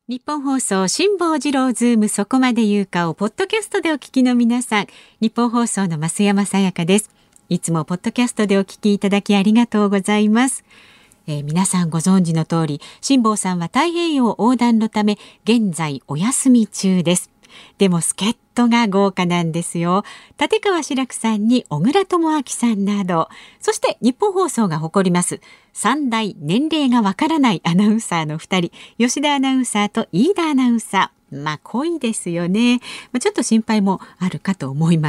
日本放送辛坊治郎ズームそこまで言うかをポッドキャストでお聞きの皆さん、日本放送の増山さやかです。いつもポッドキャストでお聞きいただきありがとうございます。皆さんご存知の通り、辛坊さんは太平洋横断のため現在お休み中です。でも助っ人が豪華なんですよ。立川志らくさんに小倉智昭さんなど、そして日本放送が誇ります三大年齢がわからないアナウンサーの2人、吉田アナウンサーと飯田アナウンサー。濃いですよね。ちょっと心配もあるかと思います。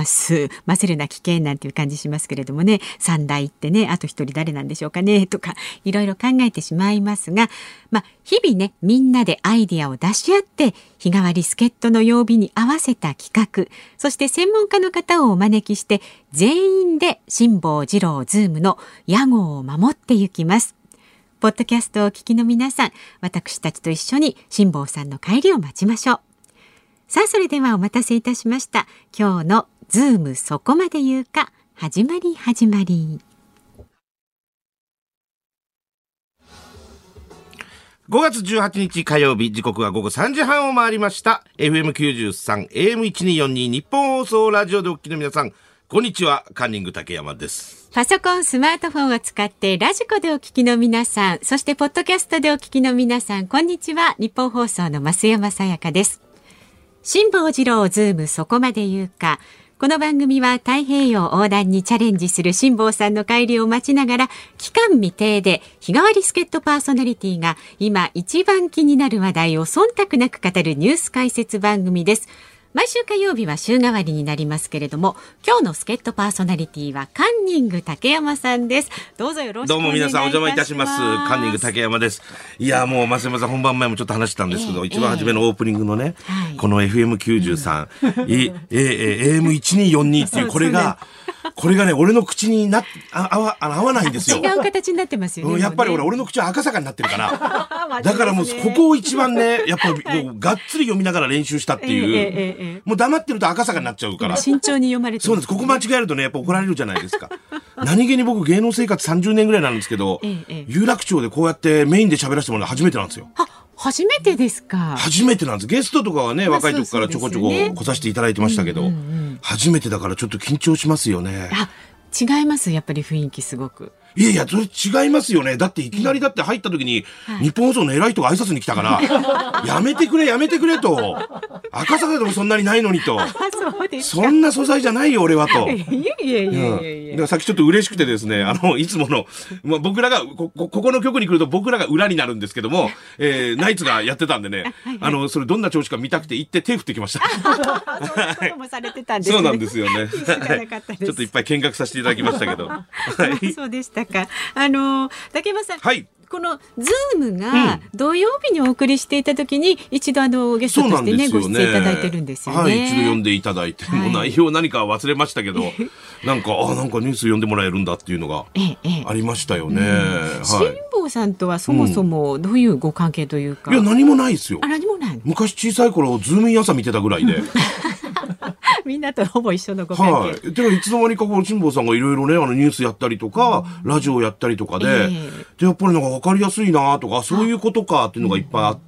混ぜるな危険なんていう感じしますけれどもね、三大ってね、あと一人誰なんでしょうかねとかいろいろ考えてしまいますが、日々ね、みんなでアイデアを出し合って日替わり助っ人の曜日に合わせた企画、そして専門家の方をお招きして全員で辛坊治郎ズームの屋号を守っていきます。ポッドキャストをお聞きの皆さん、私たちと一緒に辛坊さんの帰りを待ちましょう。さあ、それではお待たせいたしました。今日のズームそこまで言うか、始まり。 5月18日火曜日、時刻は午後3時半を回りました。 FM93 AM1242 日本放送ラジオでお聞きの皆さん、こんにちは。カンニング竹山です。 パソコン、スマートフォンを使ってラジコでお聞きの皆さん、そしてポッドキャストでお聞きの皆さん、こんにちは。日本放送の増山さやかです。辛坊治郎ズームそこまで言うか。この番組は太平洋横断にチャレンジする辛坊さんの帰りを待ちながら、期間未定で日替わり助っ人パーソナリティが今一番気になる話題を忖度なく語るニュース解説番組です。毎週火曜日は週替わりになりますけれども、今日の助っ人パーソナリティはカンニング竹山さんです。どうぞよろしくお願いいたします。 どうも皆さんお邪魔いたします。カンニング竹山です。いや、もう増山さん本番前もちょっと話したんですけど、一番初めのオープニングのね、この FM93、AM1242 っていうこれがね、俺の口に合わないんですよ。 違う形になってますよね。 やっぱり俺の口は赤坂になってるから。だからもうここを一番ね、やっぱりもうがっつり読みながら練習したっていう。もう黙ってると赤坂になっちゃうから。 慎重に読まれてる。 そうです。ここ間違えるとね、やっぱ怒られるじゃないですか。何気に僕芸能生活30年ぐらいなんですけど、有楽町でこうやってメインで喋らせてもらうの初めてなんですよ。 初めてですか。 初めてなんです。ゲストとかはね、若い時からちょこちょこ来させていただいてましたけど、初めてだからちょっと緊張しますよね。 違います。やっぱり雰囲気すごく。 いや、それ違いますよね。だっていきなりだって入った時に、日本放送の偉い人が挨拶に来たから、やめてくれと。赤坂でもそんなにないのにと。そんな素材じゃないよ、俺はと。だからさっきちょっと嬉しくてですね、いつもの、僕らが、ここの局に来ると僕らが裏になるんですけども、ナイツがやってたんでね、それどんな調子か見たくて行って手振ってきました。 そうもされてたんですね。 そうなんですよね。ちょっといっぱい見学させていただきましたけど。 そうでしたか。竹山さん。 はい。 このズームが土曜日にお送りしていた時に一度ゲストとしてね、ご出演いただいてるんですよね。 はい、一度呼んでいただいて、もう内容何か忘れましたけど、なんかニュース読んでもらえるんだっていうのがありましたよね。 辛坊さんとはそもそもどういうご関係というか。 いや、何もないですよ。 何もない。 昔小さい頃ズームイン朝見てたぐらいで。 みんなとほぼ一緒のご関係。 でもいつの間にか辛坊さんがいろいろね、ニュースやったりとか、ラジオやったりとかで、やっぱりなんか分かりやすいなとか、そういうことかっていうのがいっぱいあって、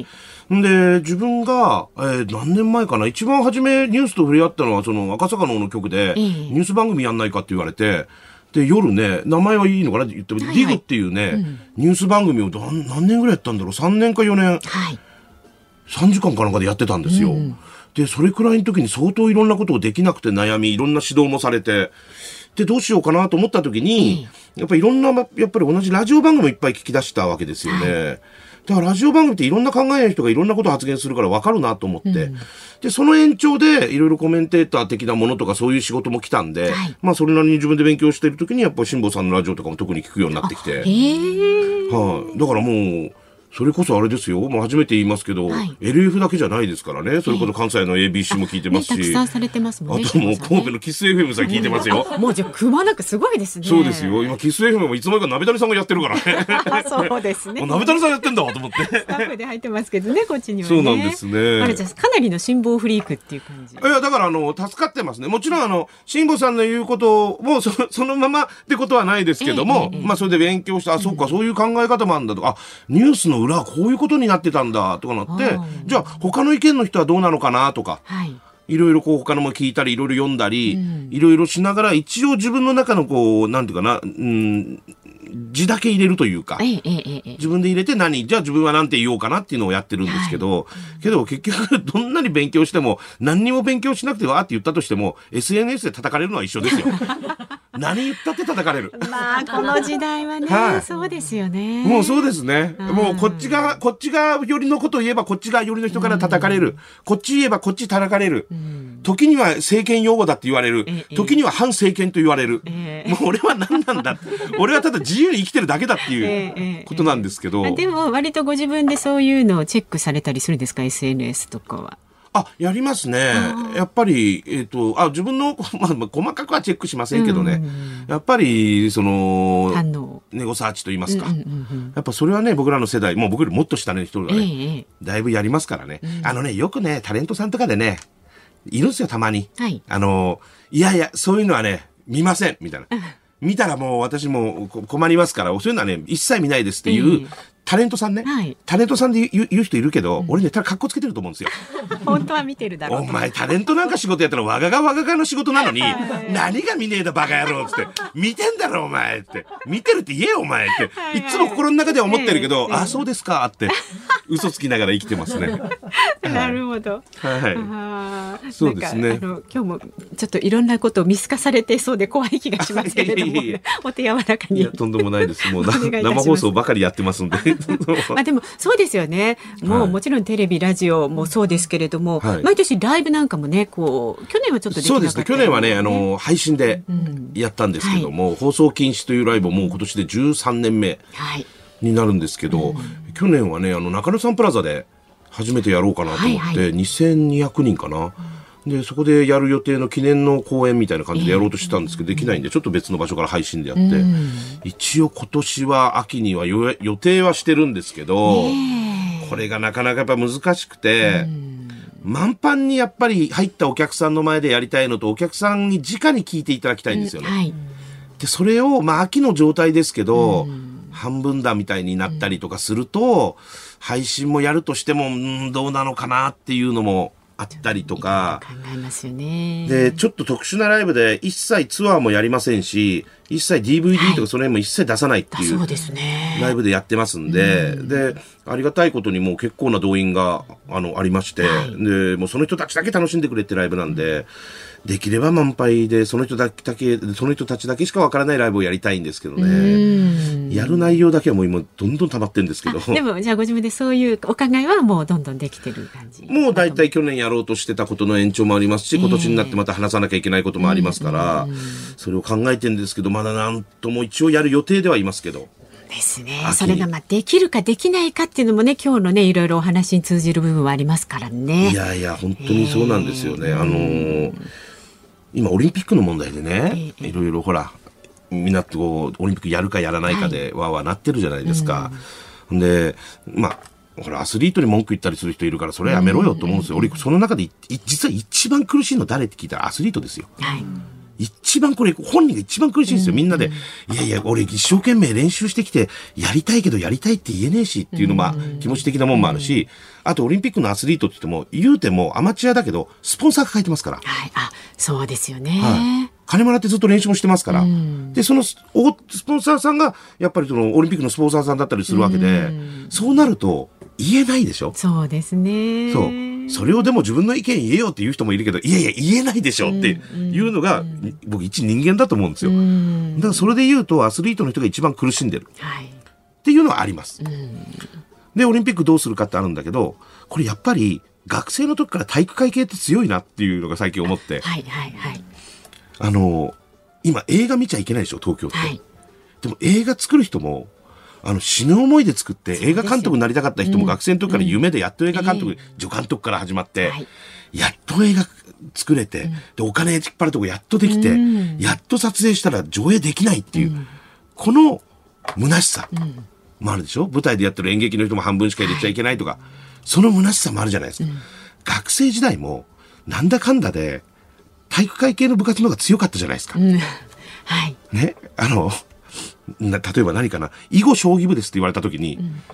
で、自分が、何年前かな、一番初めニュースと触れ合ったのは、その赤坂の局で、ニュース番組やんないかって言われて、で、夜ね、名前はいいのかなって言っても、ディグっていうね、ニュース番組を何年ぐらいやったんだろう、3年か4年、3時間かなんかでやってたんですよ。で、それくらいの時に相当いろんなことをできなくて悩み、いろんな指導もされて、で、どうしようかなと思った時に、やっぱりいろんな、やっぱり同じラジオ番組もいっぱい聞き出したわけですよね。だからラジオ番組っていろんな考えの人がいろんなことを発言するから分かるなと思って、で、その延長でいろいろコメンテーター的なものとかそういう仕事も来たんで、それなりに自分で勉強している時にやっぱり辛坊さんのラジオとかも特に聞くようになってきて、だからもう、それこそあれですよ。もう初めて言いますけど、LF だけじゃないですからね。それこそ関西の ABC も聞いてますし。 たくさんされてますもんね。 あともう神戸のキス FM さん聞いてますよ。 もうじゃあくまなくすごいですね。 そうですよ。今キス FM もいつの間にか鍋谷さんがやってるからね。 そうですね。 鍋谷さんやってんだと思って。 スタッフで入ってますけどね、こっちにはね。 そうなんですね。 あれじゃかなりの辛坊フリークっていう感じ。 いや、だから助かってますね。もちろん辛坊さんの言うこともそのままってことはないですけども、それで勉強して、そうか、そういう考え方もあるんだとか、ニュースの裏はこういうことになってたんだとかなって、じゃあ他の意見の人はどうなのかなとか、はい、いろいろこう他のも聞いたりいろいろ読んだり、いろいろしながら一応自分の中のこうなんていうかな、字だけ入れるというか、自分で入れてじゃあ自分はなんて言おうかなっていうのをやってるんですけど、けど結局どんなに勉強しても何にも勉強しなくてわーって言ったとしても SNS で叩かれるのは一緒ですよ。何言ったって叩かれる。 まあこの時代はね、はい、そうですよね。 もうそうですね。もうこっちが寄りのことを言えばこっちが寄りの人から叩かれる。こっち言えばこっち叩かれる。時には政権擁護だって言われる。時には反政権と言われる。もう俺は何なんだ。俺はただ自由に生きてるだけだっていうことなんですけど。 でも割とご自分でそういうのをチェックされたりするんですか、 SNS とかは。 やりますね。やっぱり、自分の、細かくはチェックしませんけどね。やっぱり、ネゴサーチと言いますか。やっぱそれはね、僕らの世代、もう僕よりもっと下の人がね、だいぶやりますからね。よくね、タレントさんとかでね、いるんですよ、たまに。はい、いやいや、そういうのはね、見ません、みたいな。見たらもう私も困りますから、そういうのはね、一切見ないですっていう、タレントさんね、はい、タレントさんで言う人いるけど、俺ね、ただ格好つけてると思うんですよ。 本当は見てるだろう。 お前タレントなんか仕事やったらわががの仕事なのに、何が見ねえだバカ野郎っつって、見てんだろお前って、見てるって言えよお前って、いつも心の中では思ってるけど、そうですかって嘘つきながら生きてますね。 なるほど。 はい。そうですね。 今日もちょっといろんなことを見透かされてそうで怖い気がしますけれども、お手柔らかに。いやとんでもないです。もう生放送ばかりやってますんで。 でもそうですよね。もちろんテレビラジオもそうですけれども、毎年ライブなんかもね、去年はちょっとできなかった、ね。そうですね。 去年はね配信でやったんですけども、放送禁止というライブをもう今年で13年目になるんですけど、去年はね中野サンプラザで初めてやろうかなと思って、2200人かな。でそこでやる予定の記念の公演みたいな感じでやろうとしてたんですけど、できないんでちょっと別の場所から配信でやって、一応今年は秋には予定はしてるんですけど、これがなかなかやっぱ難しくて、満帆にやっぱり入ったお客さんの前でやりたいのと、お客さんに直に聞いていただきたいんですよね。でそれを秋の状態ですけど、半分だみたいになったりとかすると、配信もやるとしてもどうなのかなっていうのもあったりとか考えますよね。 でちょっと特殊なライブで一切ツアーもやりませんし、一切 DVD とかその辺も一切出さないっていうライブでやってますんで、でありがたいことにもう結構な動員がありまして、でもうその人たちだけ楽しんでくれってライブなんで、できれば満杯でその人たちだけしかわからないライブをやりたいんですけどね。やる内容だけはもう今どんどん溜まってるんですけど。 でもじゃあご自分でそういうお考えはもうどんどんできてる感じ。 もうだいたい去年やろうとしてたことの延長もありますし、今年になってまた話さなきゃいけないこともありますから、それを考えてるんですけど、まだなんとも一応やる予定ではいますけど。 ですね。それができるかできないかっていうのもね、今日のねいろいろお話に通じる部分はありますからね。 いやいや本当にそうなんですよね。今オリンピックの問題でね、いろいろほらみんなとオリンピックやるかやらないかでわーわーなってるじゃないですか。でほらアスリートに文句言ったりする人いるから、それはやめろよと思うんですよ。俺その中で実は一番苦しいの誰って聞いたらアスリートですよ。一番これ本人が一番苦しいんですよ。みんなでいやいや俺一生懸命練習してきてやりたいけどやりたいって言えねえしっていうのも気持ち的なもんもあるし、あとオリンピックのアスリートって言うてもアマチュアだけどスポンサーが書いてますから。 そうですよね。 金もらってずっと練習もしてますから。でそのスポンサーさんがやっぱりオリンピックのスポンサーさんだったりするわけで、そうなると言えないでしょ。 そうですね。 それをでも自分の意見言えよっていう人もいるけど、いやいや言えないでしょっていうのが、僕一人間だと思うんですよ。だからそれで言うとアスリートの人が一番苦しんでる、っていうのはあります。でオリンピックどうするかってあるんだけど、これやっぱり学生の時から体育会系って強いなっていうのが最近思って、今映画見ちゃいけないでしょ東京って、でも映画作る人も死ぬ思いで作って映画監督になりたかった人も学生の時から夢でやっと映画監督、助監督から始まって、やっと映画作れて、でお金引っ張るとこやっとできて、やっと撮影したら上映できないっていう、この虚しさもあるでしょ。舞台でやってる演劇の人も半分しか入れちゃいけないとか、その虚しさもあるじゃないですか。学生時代もなんだかんだで体育会系の部活の方が強かったじゃないですか。ね、例えば何かな、囲碁将棋部ですって言われた時に、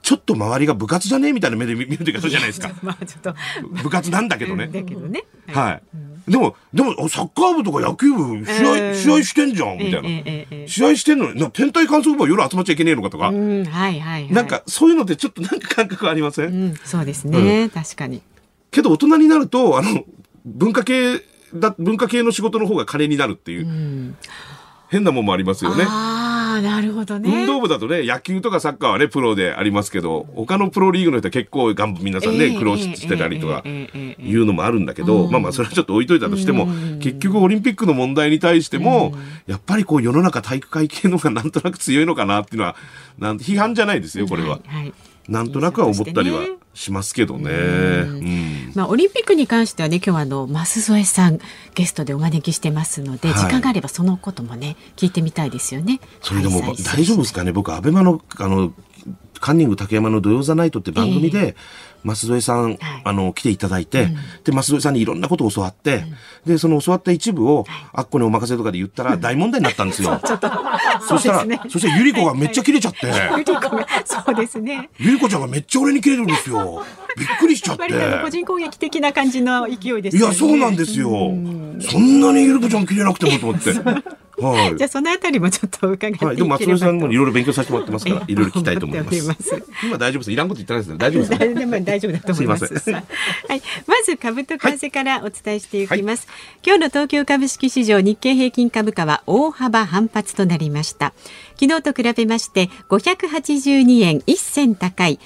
ちょっと周りが部活じゃねえみたいな目で見る時あるじゃないですか。 まあちょっと部活なんだけどね。 だけどね。 はい。でもサッカー部とか野球部試合してんじゃんみたいな。試合してんのに天体観測部は夜集まっちゃいけねえのかとか。なんかそういうのってちょっとなんか感覚ありません？ そうですね、確かに。 けど大人になると文化系の仕事の方が金になるっていう、変なもんもありますよね。 なるほどね。 運動部だとね、野球とかサッカーはねプロでありますけど、他のプロリーグの人は結構皆さんね苦労してたりとかいうのもあるんだけど、まあそれはちょっと置いといたとしても、結局オリンピックの問題に対しても、やっぱり世の中体育会系の方がなんとなく強いのかなっていうのは批判じゃないですよこれは。なんとなくは思ったりはしますけどね。 オリンピックに関してはね、今日は舛添さんゲストでお招きしてますので、時間があればそのこともね聞いてみたいですよね。 それでも大丈夫ですかね。僕アベマのカンニング竹山の土曜ザナイトって番組で、舛添さん、来ていただいて、で舛添さんにいろんなことを教わって、でその教わった一部を、あっこにお任せとかで言ったら大問題になったんですよ。そしたらゆり子がめっちゃキレちゃって、 そうですね、 ゆり子ちゃんがめっちゃ俺にキレるんですよ。びっくりしちゃって。 個人攻撃的な感じの勢いですよね。 いやそうなんですよ。そんなにゆり子ちゃんキレなくてもと思って。 じゃあそのあたりもちょっと伺っていければと。 でも舛添さんもいろいろ勉強させてもらってますから、いろいろ聞きたいと思います。今大丈夫です。いらんこと言ってないですね。大丈夫ですね。 大丈夫だと思います。 すいません。 まず株と為替からお伝えしていきます。今日の東京株式市場日経平均株価は大幅反発となりました。昨日と比べまして582円1銭高い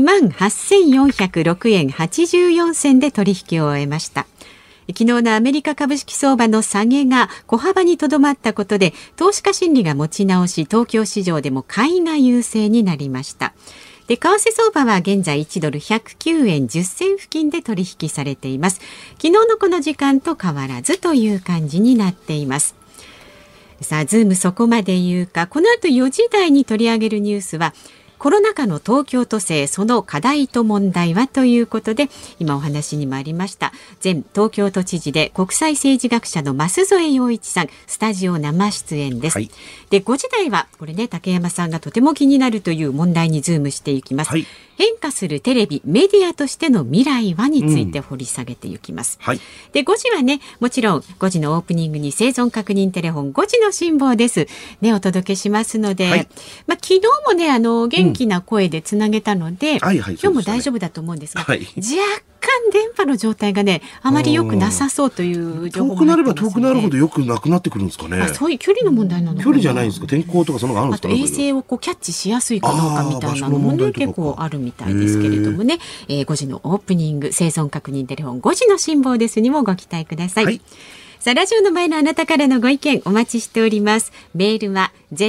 28,406 円84銭で取引を終えました。昨日のアメリカ株式相場の下げが小幅にとどまったことで、投資家心理が持ち直し、東京市場でも買いが優勢になりました。で、為替相場は現在1ドル109円10銭付近で取引されています。昨日のこの時間と変わらずという感じになっています。さあ、ズームそこまで言うか。この後4時台に取り上げるニュースは、コロナ禍の東京都政、その課題と問題はということで、今お話にもありました前東京都知事で国際政治学者の舛添洋一さん、スタジオ生出演です。で、5時台はこれね、竹山さんがとても気になるという問題にズームしていきます。変化するテレビメディアとしての未来はについて掘り下げていきます。で、5時はね、もちろん5時のオープニングに生存確認テレフォン5時の辛抱ですね、お届けしますので、昨日もね元気な声でつなげたので、今日も大丈夫だと思うんですが、若干電波の状態がねあまり良くなさそうという情報も入ってますので、遠くなれば遠くなるほど良くなくなってくるんですかね。 そういう距離の問題なのかな。 距離じゃないんですか。天候とかそのがあるんですか。 あと衛星をキャッチしやすいかどうかみたいなのもね結構あるみたいですけれどもね、5時のオープニング生存確認テレフォン5時の辛抱ですにもご期待ください。さあ、ラジオの前のあなたからのご意見お待ちしております。メールは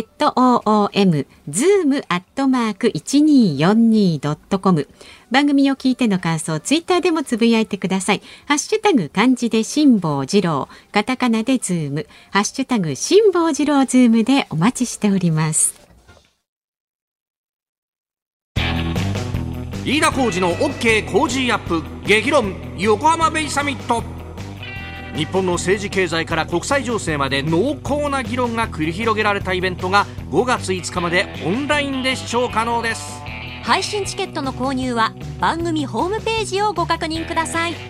zoom@1242.com、 番組を聞いての感想、ツイッターでもつぶやいてください。ハッシュタグ漢字で辛坊治郎、カタカナでズーム、ハッシュタグ辛坊治郎ズームでお待ちしております。 飯田浩司の OK 工事アップ激論横浜ベイサミット。日本の政治経済から国際情勢まで濃厚な議論が繰り広げられたイベントが5月5日までオンラインで視聴可能です。 配信チケットの購入は番組ホームページをご確認ください。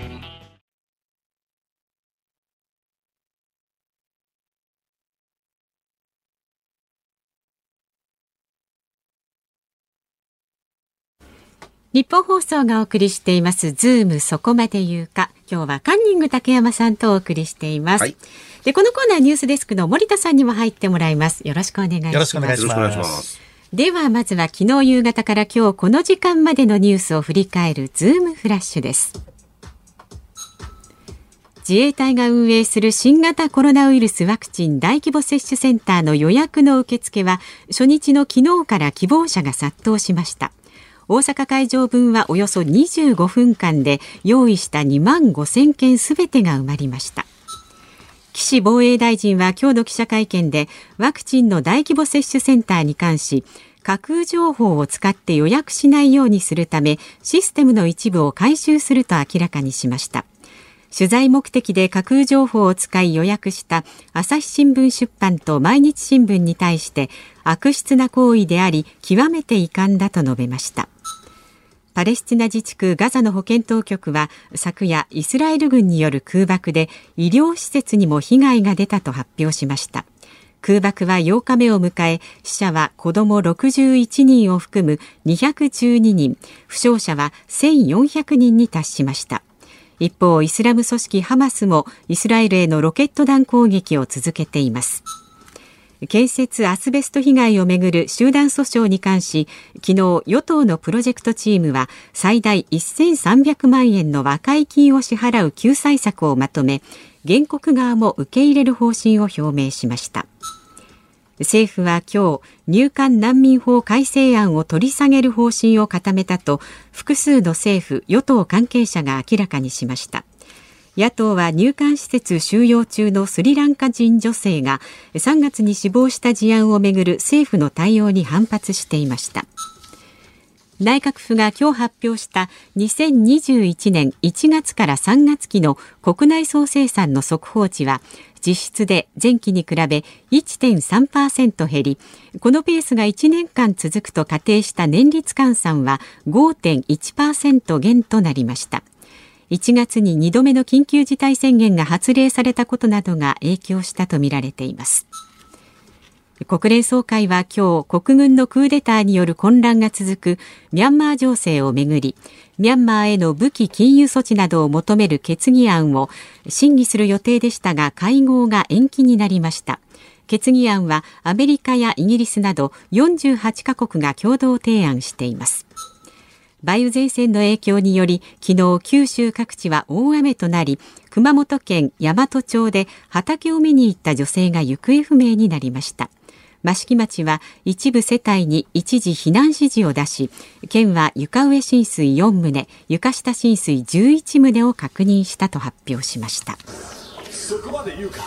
日本放送がお送りしていますズームそこまで言うか。今日はカンニング竹山さんとお送りしています。で、このコーナーニュースデスクの森田さんにも入ってもらいます。よろしくお願いします。 よろしくお願いします。 ではまずは昨日夕方から今日この時間までのニュースを振り返るズームフラッシュです。自衛隊が運営する新型コロナウイルスワクチン大規模接種センターの予約の受付は初日の昨日から希望者が殺到しました。大阪会場分はおよそ25分間で用意した2万5000件すべてが埋まりました。岸防衛大臣は今日の記者会見でワクチンの大規模接種センターに関し、架空情報を使って予約しないようにするためシステムの一部を改修すると明らかにしました。 取材目的で架空情報を使い予約した朝日新聞出版と毎日新聞に対して悪質な行為であり極めて遺憾だと述べました。パレスチナ自治区ガザの保健当局は昨夜イスラエル軍による空爆で医療施設にも被害が出たと発表しました。空爆は8日目を迎え、死者は子ども61人を含む212人、負傷者は1400人に達しました。一方、イスラム組織ハマスもイスラエルへのロケット弾攻撃を続けています。建設アスベスト被害をめぐる集団訴訟に関し、昨日与党のプロジェクトチームは最大1300万円の和解金を支払う救済策をまとめ、原告側も受け入れる方針を表明しました。政府は今日、入管難民法改正案を取り下げる方針を固めたと複数の政府与党関係者が明らかにしました。野党は入管施設収容中のスリランカ人女性が3月に死亡した事案をめぐる政府の対応に反発していました。内閣府が今日発表した2021年1月から3月期の国内総生産の速報値は実質で前期に比べ 1.3% 減り、このペースが1年間続くと仮定した年率換算は 5.1% 減となりました。1月に2度目の緊急事態宣言が発令されたことなどが影響したとみられています。国連総会は今日、国軍のクーデターによる混乱が続くミャンマー情勢をめぐり、ミャンマーへの武器禁輸措置などを求める決議案を審議する予定でしたが、会合が延期になりました。決議案はアメリカやイギリスなど48カ国が共同提案しています。梅雨前線の影響により昨日九州各地は大雨となり、熊本県山都町で畑を見に行った女性が行方不明になりました。益城町は一部世帯に一時避難指示を出し、県は床上浸水4棟、床下浸水11棟を確認したと発表しました。そこまで言うか。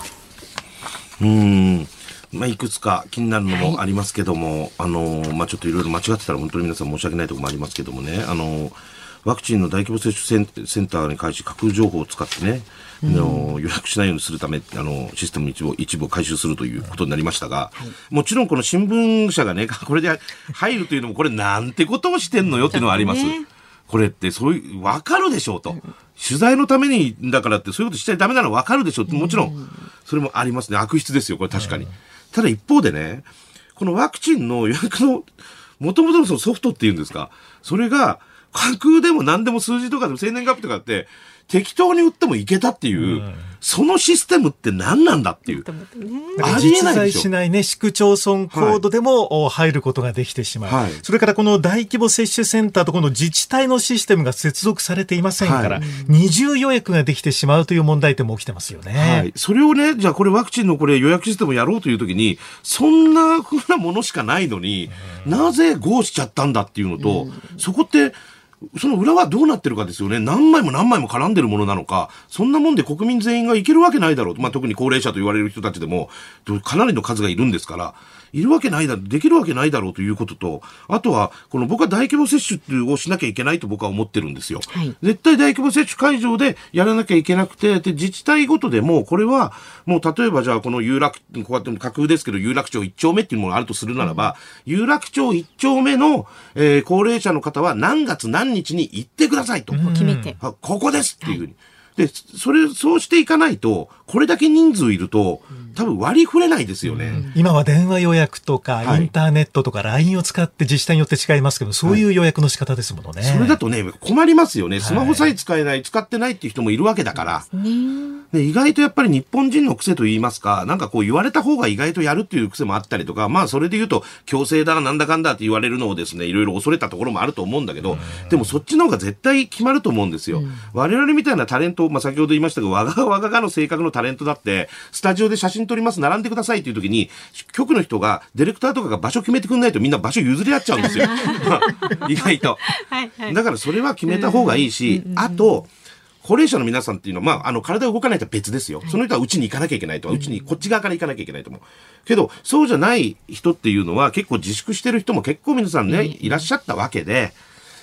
いくつか気になるのもありますけども、ちょっといろいろ間違ってたら本当に皆さん申し訳ないところもありますけどもね、ワクチンの大規模接種センターに関し架空情報を使ってね、予約しないようにするためシステムの一部を回収するということになりましたが、もちろんこの新聞社がねこれで入るというのもこれなんてことをしてんのよっていうのはあります。これってそういう分かるでしょうと、取材のためにだからってそういうことしちゃダメなの分かるでしょうって、もちろんそれもありますね。悪質ですよこれ確かに。ただ一方でね、このワクチンの予約の元々のそのソフトっていうんですか、それが架空でも何でも数字とかでも生年月日とかって適当に打ってもいけたっていう、そのシステムって何なんだっていう。 ありえないでしょ。実在しないね、市区町村コードでも入ることができてしまう。それからこの大規模接種センターとこの自治体のシステムが接続されていませんから、二重予約ができてしまうという問題点も起きてますよね。 それをね、じゃあこれワクチンのこれ予約システムをやろうというときに、そんな風なものしかないのに、なぜGOしちゃったんだっていうのと、そこって、その裏はどうなってるかですよね。何枚も何枚も絡んでるものなのか、そんなもんで国民全員がいけるわけないだろうと。特に高齢者と言われる人たちでもかなりの数がいるんですから、いるわけないだろう、できるわけないだろうということと、あとは僕は大規模接種をしなきゃいけないと僕は思ってるんですよ。絶対大規模接種会場でやらなきゃいけなくて、で自治体ごとでもこれはもう例えばじゃあこの有楽、こうやって架空ですけど有楽町1丁目っていうものがあるとするならば、有楽町1丁目の、高齢者の方は何月何日に行ってくださいと決めて、 ここですっていうふうに。で、そうしていかないと、これだけ人数いると、多分割り振れないですよね。 今は電話予約とか、インターネットとか LINE を使って自治体によって違いますけど、そういう予約の仕方ですものね。 それだとね、困りますよね。スマホさえ使えない、使ってないっていう人もいるわけだから。で、意外とやっぱり日本人の癖と言いますか、なんかこう言われた方が意外とやるっていう癖もあったりとか、それで言うと、強制だなんだかんだって言われるのをですね、いろいろ恐れたところもあると思うんだけど、でもそっちの方が絶対決まると思うんですよ。我々みたいなタレント、先ほど言いましたが、わががの性格のタレントだって、スタジオで写真撮ります、並んでくださいっていう時に、局の人が、ディレクターとかが場所決めてくんないとみんな場所譲り合っちゃうんですよ。意外と。だからそれは決めた方がいいし、あと、高齢者の皆さんっていうのは、体を動かないと別ですよ。その人はうちに行かなきゃいけないと。うちにこっち側から行かなきゃいけないと思う。けど、そうじゃない人っていうのは結構自粛してる人も結構皆さんね、いらっしゃったわけで、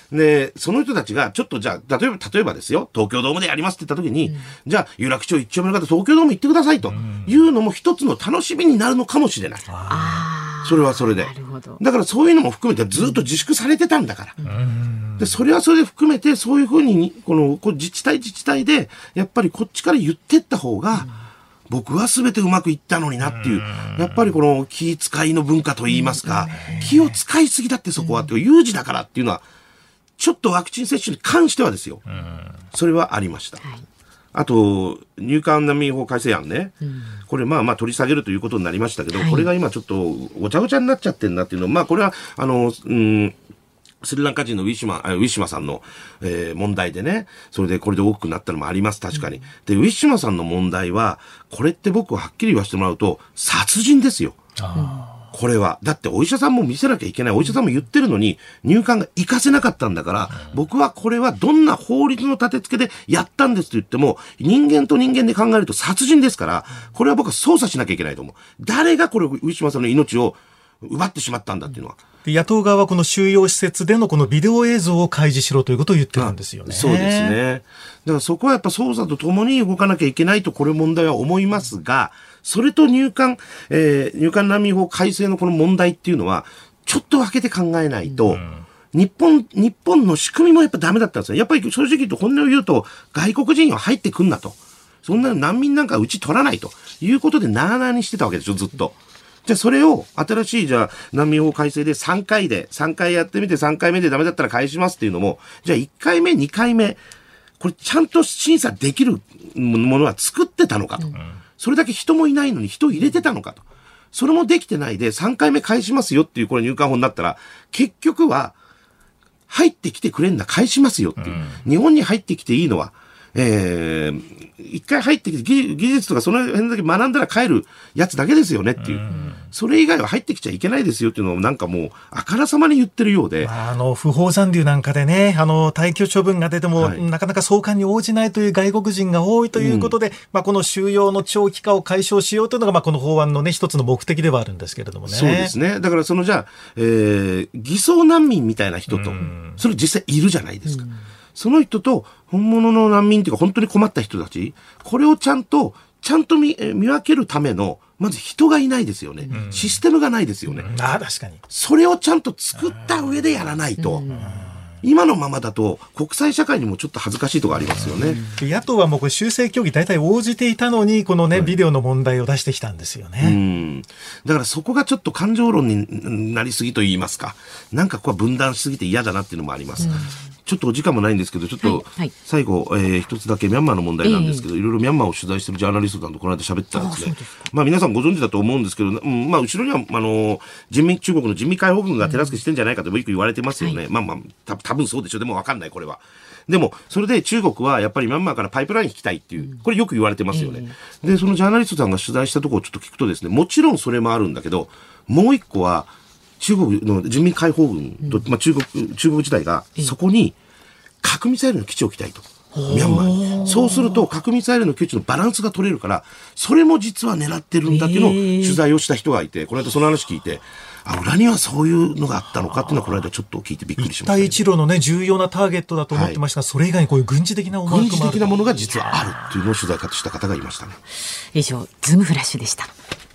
で、その人たちが、ちょっとじゃあ、例えばですよ、東京ドームでやりますって言った時に、じゃあ、有楽町一丁目の方、東京ドーム行ってくださいというのも一つの楽しみになるのかもしれない。それはそれで。なるほど。だからそういうのも含めてずっと自粛されてたんだから。で、それはそれで含めて、そういうふうに、自治体で、やっぱりこっちから言ってった方が、僕は全てうまくいったのになっていう、やっぱりこの気遣いの文化といいますか、気を使いすぎだってそこはって、有事だからっていうのは、ちょっとワクチン接種に関してはですよ。それはありました。あと、入管難民法改正案ね。これ取り下げるということになりましたけど、これが今ちょっとごちゃごちゃになっちゃってんなっていうのは、これは、スリランカ人のウィシュマさんの、問題でね、それでこれで多くなったのもあります、確かに。で、ウィシュマさんの問題は、これって僕ははっきり言わせてもらうと、殺人ですよ。これは。だってお医者さんも見せなきゃいけない。お医者さんも言ってるのに、入管が行かせなかったんだから、僕はこれはどんな法律の立て付けでやったんですと言っても、人間と人間で考えると殺人ですから、これは僕は捜査しなきゃいけないと思う。誰がこれ、ウィシュマさんの命を奪ってしまったんだっていうのは。 野党側はこの収容施設でのこのビデオ映像を開示しろということを言ってるんですよね。 そうですね。だからそこはやっぱ捜査とともに動かなきゃいけないとこれ問題は思いますが、それと入管難民法改正のこの問題っていうのは、ちょっと分けて考えないと、日本の仕組みもやっぱダメだったんですよ。やっぱり正直言うと本音を言うと、外国人は入ってくんなと。そんな難民なんかうち取らないということでなーなーにしてたわけでしょ、ずっと。じゃあそれを新しい難民法改正で3回やってみて3回目でダメだったら返しますっていうのも、じゃあ1回目、2回目、これちゃんと審査できるものは作ってたのかと。それだけ人もいないのに人を入れてたのかと。それもできてないで3回目返しますよっていうこれ入管法になったら、結局は入ってきてくれんな返しますよっていう。日本に入ってきていいのは、一回入ってきて技術とかその辺だけ学んだら帰るやつだけですよねっていう。それ以外は入ってきちゃいけないですよっていうのをなんかもうあからさまに言ってるようで。 不法残留なんかでね、退去処分が出ても、なかなか送還に応じないという外国人が多いということで、この収容の長期化を解消しようというのが、この法案のね、一つの目的ではあるんですけれどもね。 そうですね。だから偽装難民みたいな人と、それ実際いるじゃないですか。その人と本物の難民というか本当に困った人たち、これをちゃんと見分けるための、まず人がいないですよね。システムがないですよね。 確かに。 それをちゃんと作った上でやらないと。今のままだと国際社会にもちょっと恥ずかしいところありますよね。 野党はもうこれ修正協議大体応じていたのに、このね、ビデオの問題を出してきたんですよね。 だからそこがちょっと感情論になりすぎと言いますか、なんかここは分断しすぎて嫌だなっていうのもあります。ちょっとお時間もないんですけど、ちょっと最後、一つだけミャンマーの問題なんですけど、いろいろミャンマーを取材しているジャーナリストさんとこの間喋ってたんですね。皆さんご存知だと思うんですけど、後ろには中国の人民解放軍が手助けしてんじゃないかとよく言われてますよね。多分そうでしょう。でも分かんない、これは。でもそれで中国はやっぱりミャンマーからパイプライン引きたいっていう、これよく言われてますよね。でそのジャーナリストさんが取材したところをちょっと聞くとですね、もちろんそれもあるんだけど、もう一個は中国の人民解放軍と、中国自体がそこに核ミサイルの基地を置きたいと。ミャンマーに。そうすると核ミサイルの基地のバランスが取れるから、それも実は狙ってるんだっていうのを取材をした人がいて、この間その話聞いて、裏にはそういうのがあったのかっていうのはこの間ちょっと聞いてびっくりしました、 一帯一路のね、重要なターゲットだと思ってましたが、それ以外にこういう軍事的な思惑もある。 軍事的なものが実はあるっていうのを取材した方がいましたね。 以上、ズームフラッシュでした。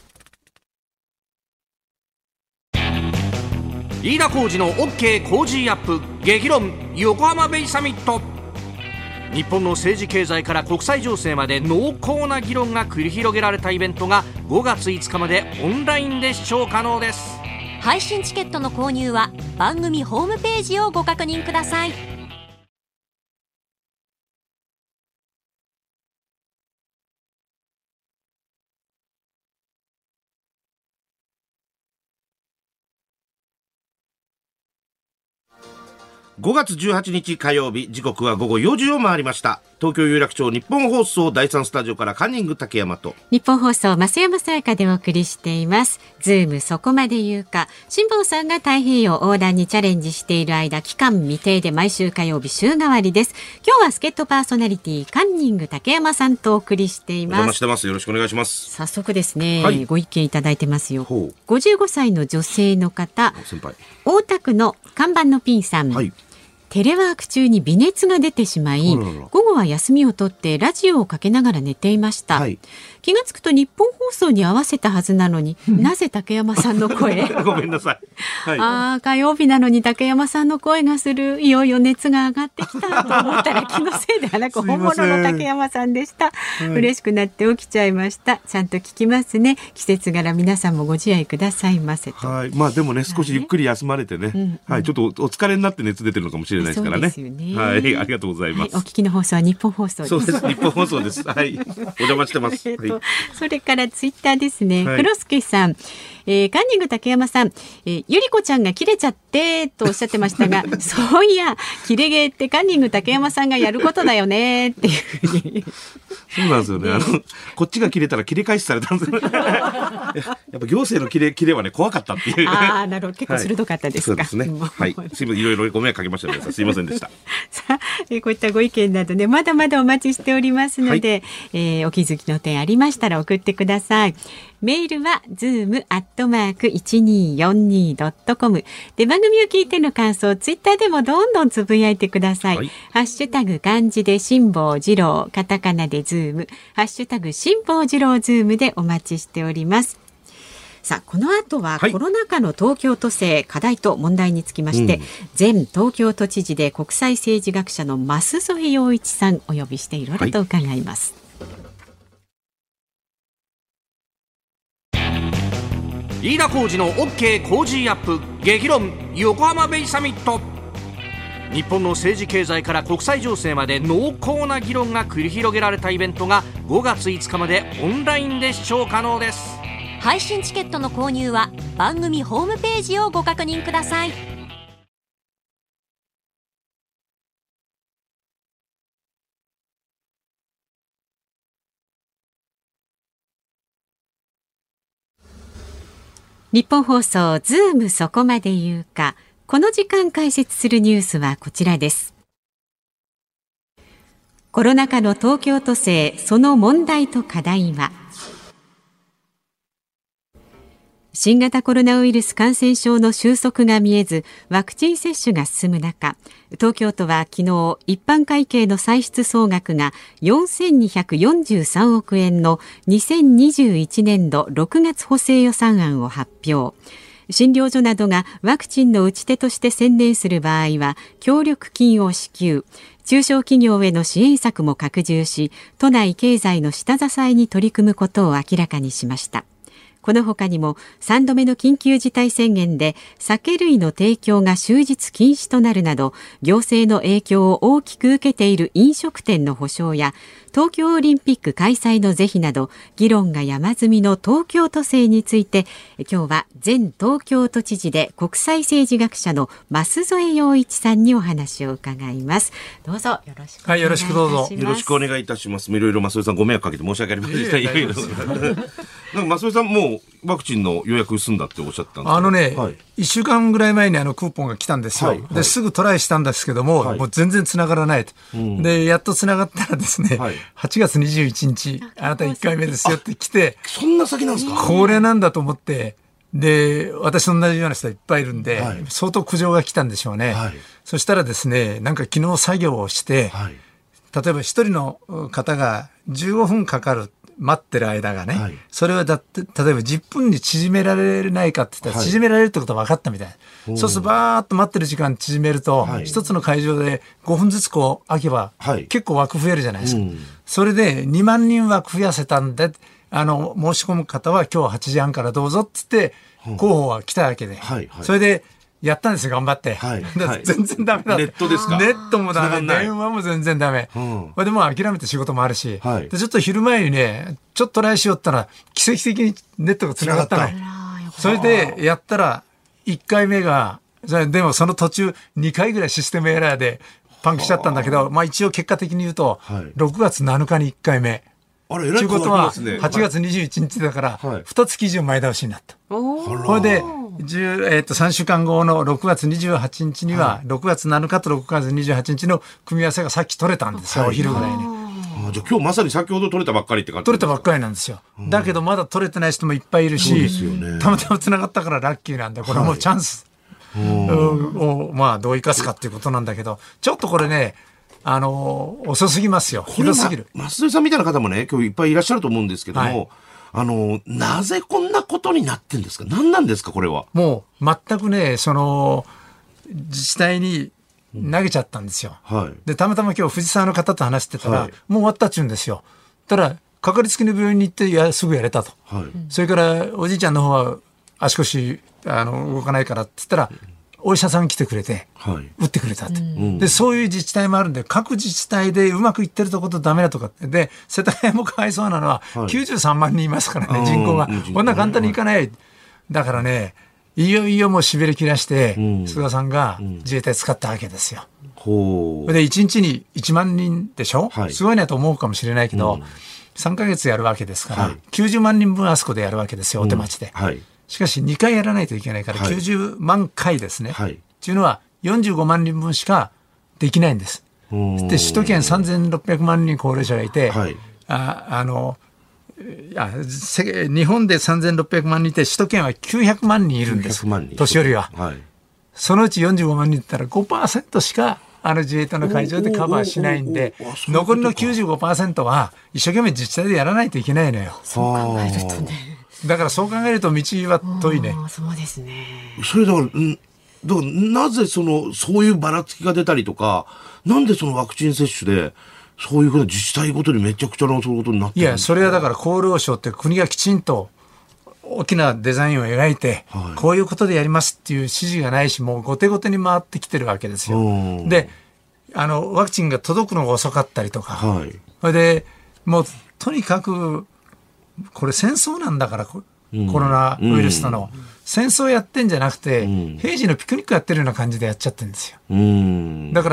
飯田浩司の OK 工事アップ激論横浜ベイサミット。日本の政治経済から国際情勢まで濃厚な議論が繰り広げられたイベントが5月5日までオンラインで視聴可能です。 配信チケットの購入は番組ホームページをご確認ください。 5月18日火曜日、時刻は午後4時を回りました。東京有楽町日本放送第3スタジオからカンニング竹山と日本放送増山さやかでお送りしています。ズームそこまで言うか。辛坊さんが太平洋横断にチャレンジしている間、期間未定で毎週火曜日週替わりです。今日は助っ人パーソナリティカンニング竹山さんとお送りしています。お邪魔してます。よろしくお願いします。 早速ですね、 はい、 ご意見いただいてますよ。55歳の女性の方、 先輩、 大田区の看板のピンさん、 はい、 テレワーク中に微熱が出てしまい、午後は休みを取ってラジオをかけながら寝ていました、はい、気がつくと日本放送に合わせたはずなのになぜ竹山さんの声ごめんなさい、 はい、火曜日なのに竹山さんの声がする。いよいよ熱が上がってきたと思ったら気のせいではなく本物の竹山さんでした、嬉しくなって起きちゃいました。ちゃんと聞きますね。季節柄皆さんもご自愛くださいませと、 はい、まあでもね少しゆっくり休まれてね、はい、ちょっとお疲れになって熱出てるのかもしれないですからね。 そうですよね、 はい、ありがとうございます、 はい、お聞きの放送は日本放送です。 そうです、日本放送です、はい、お邪魔してます、はい、 それからツイッターですね、はい、黒助さん、カンニング竹山さん、ゆりこちゃんが切れちゃってとおっしゃってましたがそういや切れ芸ってカンニング竹山さんがやることだよねっていうふうにそうなんですよね、こっちが切れたら切れ返しされたんですよやっぱ行政の切れはね怖かったっていうなるほど、結構鋭かったですか、 はい、そうですね、はい、すいません、いろいろご迷惑かけました皆さんすいませんでしたさあ、こういったご意見などねまだまだお待ちしておりますので、はい、お気づきの点ありましたら送ってください。メールは zoom@1242.com で、番組を聞いての感想ツイッターでもどんどんつぶやいてください、はい、ハッシュタグ漢字で辛坊治郎、カタカナでズーム、ハッシュタグ辛坊治郎ズームでお待ちしております。さあ、この後はコロナ禍の東京都政、課題と問題につきまして、前東京都知事で国際政治学者の舛添洋一さんお呼びしていろいろと伺います、 飯田浩司の OK 工事アップ激論横浜ベイサミット。日本の政治経済から国際情勢まで濃厚な議論が繰り広げられたイベントが5月5日までオンラインで視聴可能です。 配信チケットの購入は番組ホームページをご確認ください。 日本放送ズームそこまで言うか。この時間解説するニュースはこちらです。コロナ禍の東京都政、その問題と課題は。新型コロナウイルス感染症の収束が見えず、ワクチン接種が進む中、東京都は昨日一般会計の歳出総額が4243億円の2021年度6月補正予算案を発表。診療所などがワクチンの打ち手として専念する場合は協力金を支給、中小企業への支援策も拡充し、都内経済の下支えに取り組むことを明らかにしました。この他にも3度目の緊急事態宣言で酒類の提供が終日禁止となるなど、行政の影響を大きく受けている飲食店の補償や東京オリンピック開催の是非など、議論が山積みの東京都政について、今日は前東京都知事で国際政治学者の舛添洋一さんにお話を伺います。どうぞよろしくお願いいたします。はい、よろしくどうぞよろしくお願いいたします。いろいろ舛添さんご迷惑かけて申し訳ありませんでした。なんか舛添さんもうワクチンの予約済んだっておっしゃったんですか。 1週間ぐらい前にクーポンが来たんですよ、ですぐトライしたんですけども、もう全然つながらないと、でやっとつながったらですね、8月21日あなた1回目ですよって来て、 そんな先なんですか。 これなんだと思って、で私と同じような人いっぱいいるんで、相当苦情が来たんでしょうね、そしたらですね、なんか昨日作業をして、例えば一人の方が15分かかる待ってる間がね、それはだって例えば10分に縮められないかって言ったら、縮められるってことは分かったみたい、そうするとバーッと待ってる時間縮めると、一つの会場で5分ずつこう空けば、結構枠増えるじゃないですか、それで2万人枠増やせたんで、申し込む方は今日8時半からどうぞって言って候補は来たわけで、それでやったんですよ、頑張って、全然ダメだ。 ネットですか。 ネットもダメ、電話も全然ダメ、でも諦めて仕事もあるし、でちょっと昼前にねちょっとトライしよったら奇跡的にネットがつながったの。それでやったら1回目が、でもその途中2回ぐらいシステムエラーでパンクしちゃったんだけど、一応結果的に言うと、6月7日に1回目ということは8月21日だから2月以上前倒しになった。これで3週間後の6月28日には、6月7日と6月28日の組み合わせがさっき取れたんですよ、お昼ぐらいに。 じゃあ今日まさに先ほど取れたばっかりって感じ。 取れたばっかりなんですよ。だけどまだ取れてない人もいっぱいいるし、たまたまつながったからラッキーなんで、これはもうチャンス。 をまあどう生かすかっていうことなんだけど、ちょっとこれね遅すぎますよ。ひどすぎる。 舛添さんみたいな方もね今日いっぱいいらっしゃると思うんですけども、なぜこんなことになってんですか。何なんですかこれは。もう全くね自治体に投げちゃったんですよ。でたまたま今日藤沢の方と話してたら、もう終わったっちゅうんですよ。ただかかりつけの病院に行ってすぐやれたと、それからおじいちゃんの方は足腰動かないからって言ったらお医者さん来てくれて、打ってくれたって、でそういう自治体もあるんで、各自治体でうまくいってるとことダメだとかで、世田谷もかわいそうなのは93万人いますからね、人口がこんな簡単にいかない、だからねいよいよもうしびれ切らして、菅さんが自衛隊使ったわけですよ。で1日に1万人でしょ、すごいなと思うかもしれないけど、3ヶ月やるわけですから、90万人分あそこでやるわけですよ、大手町で。しかし2回やらないといけないから90万回ですね、っていうのは45万人分しかできないんです。で首都圏3600万人高齢者がいて、日本で3600万人いて首都圏は900万人いるんです、年寄りは。そのうち45万人いったら 5% しか自衛隊の会場でカバーしないんで、残りの 95% は一生懸命自治体でやらないといけないのよ。 そう考えるとね。 だからそう考えると道は遠いね。 そうですね。 それだからなぜそういうばらつきが出たりとか、なんでそのワクチン接種でそういうふうな自治体ごとにめちゃくちゃなそういうことになってるんですか。 いやそれはだから厚労省って国がきちんと大きなデザインを描いて、こういうことでやりますっていう指示がないし、もう後手後手に回ってきてるわけですよ。でワクチンが届くのが遅かったりとか、それでもうとにかくこれ戦争なんだから、コロナウイルスとの戦争やってんじゃなくて、平時のピクニックやってるような感じでやっちゃってるんですよ。だから、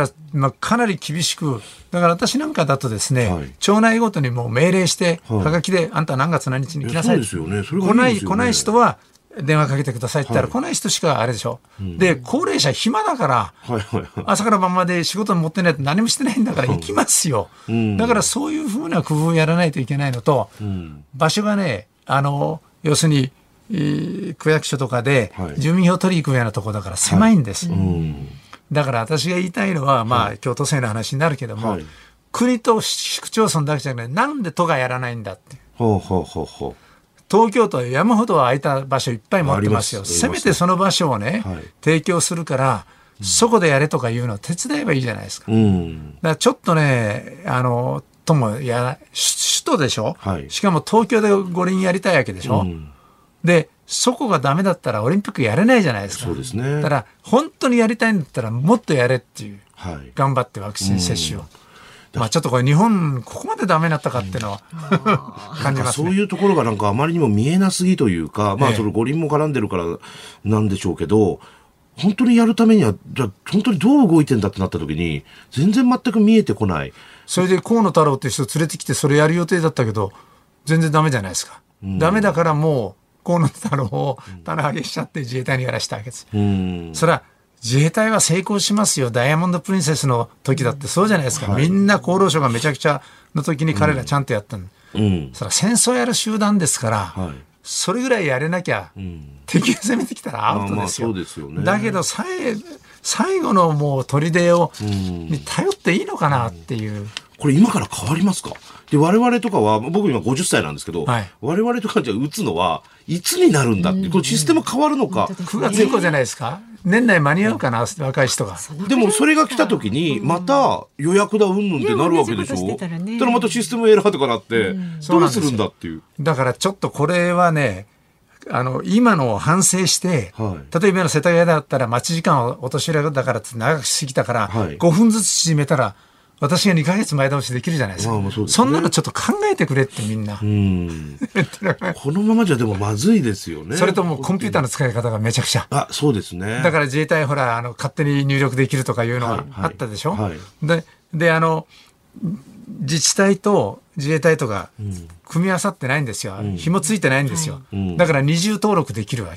かなり厳しく、だから私なんかだとですね、町内ごとにもう命令して、はがきであんた何月何日に来なさい、来ない人は電話かけてくださいって言ったら、来ない人しかあれでしょ。で高齢者暇だから、朝から晩まで仕事に持ってないと何もしてないんだから行きますよ。だからそういうふうな工夫をやらないといけないのと、場所がね要するに区役所とかで住民票取り行くようなところだから狭いんです。だから私が言いたいのは、まあ京都政の話になるけども、国と市区町村だけじゃなくて、なんで都がやらないんだって。東京都は山ほど空いた場所いっぱい持ってますよ。せめてその場所をね、提供するから、そこでやれとかいうのを手伝えばいいじゃないですか。だからちょっとね、とも首都でしょ、しかも東京で五輪やりたいわけでしょ、でそこがダメだったらオリンピックやれないじゃないですか。だから本当にやりたいんだったらもっとやれっていう、頑張ってワクチン接種を。まあちょっとこれ日本ここまでダメになったかっていうのは、感じますね。 そういうところがなんかあまりにも見えなすぎというか、まあその五輪も絡んでるからなんでしょうけど、本当にやるためにはじゃあ本当にどう動いてんだってなった時に全然全く見えてこない。 それで河野太郎って人連れてきてそれやる予定だったけど全然ダメじゃないですか。ダメだからもう河野太郎を棚上げしちゃって自衛隊にやらしたわけです。それは自衛隊は成功しますよ。ダイヤモンドプリンセスの時だってそうじゃないですか。みんな厚労省がめちゃくちゃの時に彼らちゃんとやったの。それは戦争やる集団ですから、それぐらいやれなきゃ、敵が攻めてきたらアウトですよ。だけど最後のもう砦に頼っていいのかなっていう。 これ今から変わりますか。で我々とかは僕今50歳なんですけど、我々とかじゃ打つのはいつになるんだって、このシステム変わるのか。 9月以降じゃないですか。年内間に合うかな、若い人が。 でもそれが来た時にまた予約だうんぬんってなるわけでしょ。たらまたシステムエラーとかなってどうするんだっていう。 だからちょっとこれはね、今のを反省して、例えばの世田谷だったら待ち時間をお年寄りだからって長くしすぎたから、5分ずつ縮めたら私が2ヶ月前倒しできるじゃないですか。そんなのちょっと考えてくれってみんな。 このままじゃでもまずいですよね。 それともコンピューターの使い方がめちゃくちゃ。 そうですね。 だから自衛隊ほら勝手に入力できるとかいうのがあったでしょ。で自治体と自衛隊とか組み合わさってないんですよ。紐ついてないんですよ。だから二重登録できるわけよ。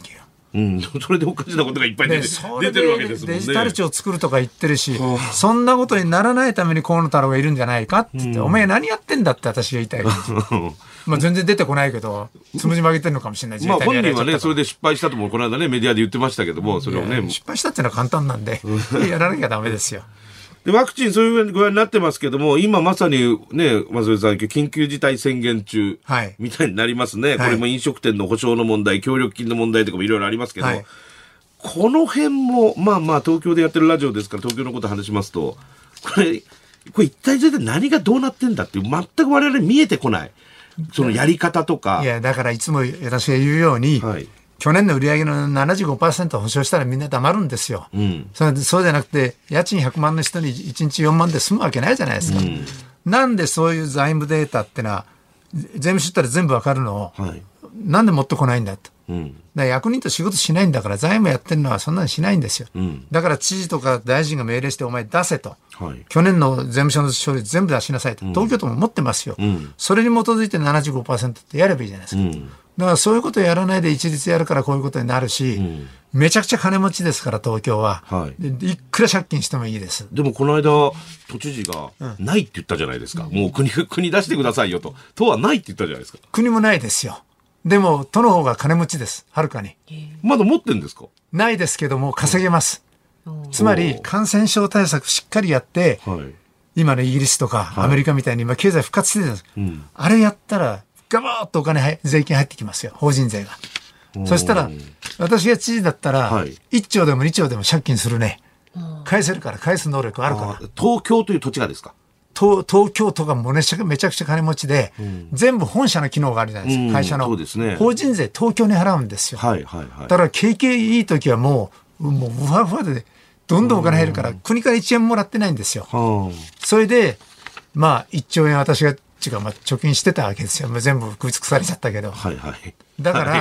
それでおかしなことがいっぱい出てるわけですもんね。 デジタル庁を作るとか言ってるし、そんなことにならないために河野太郎がいるんじゃないかって言って、お前何やってんだって私が言いたいまあ全然出てこないけど、つむじ曲げてるのかもしれない。 まあ本人はね、それで失敗したともこの間ね、メディアで言ってましたけども、それをね。 失敗したっていうのは簡単なんで、やらなきゃダメですよ。 で、ワクチンそういう具合になってますけども、今まさにね、松江さん、緊急事態宣言中、みたいになりますね。これも飲食店の保証の問題、協力金の問題とかもいろいろありますけど、この辺も、まあまあ東京でやってるラジオですから東京のこと話しますと、これ一体何がどうなってんだっていう、全く我々見えてこない。そのやり方とか。 いや、だからいつも私が言うように、去年の売り上げの 75% 保証したらみんな黙るんですよ。そうじゃなくて、家賃100万の人に1日4万で済むわけないじゃないですか。なんでそういう財務データってのは、税務署ったら全部わかるのを、なんで持ってこないんだと。だから役人と仕事しないんだから、財務やってるのはそんなにしないんですよ。だから知事とか大臣が命令してお前出せと。去年の税務署の処理全部出しなさいと。東京都も持ってますよ。それに基づいて 75% ってやればいいじゃないですか。だからそういうことをやらないで一律やるからこういうことになるし、めちゃくちゃ金持ちですから東京は、いくら借金してもいいです。 でもこの間都知事がないって言ったじゃないですか。もう国出してくださいよと。都はないって言ったじゃないですか。 国もないですよ。でも都の方が金持ちです。はるかに。 まだ持ってんですか？ ないですけども稼げます。つまり感染症対策しっかりやって、今のイギリスとかアメリカみたいに今経済復活してるんです。あれやったらガバーッとお金税金入ってきますよ。法人税が。そしたら私が知事だったら1兆でも2兆でも借金するね。返せるから、返す能力あるから。 東京という土地がですか？ 東京都がめちゃくちゃ金持ちで、全部本社の機能があるじゃないですか。会社の、法人税東京に払うんですよ。だから景気いい時はもうふわふわでどんどんお金入るから、国から1円もらってないんですよ。それでまあ1兆円私が貯金してたわけですよ。全部食い尽くされちゃったけど。だから、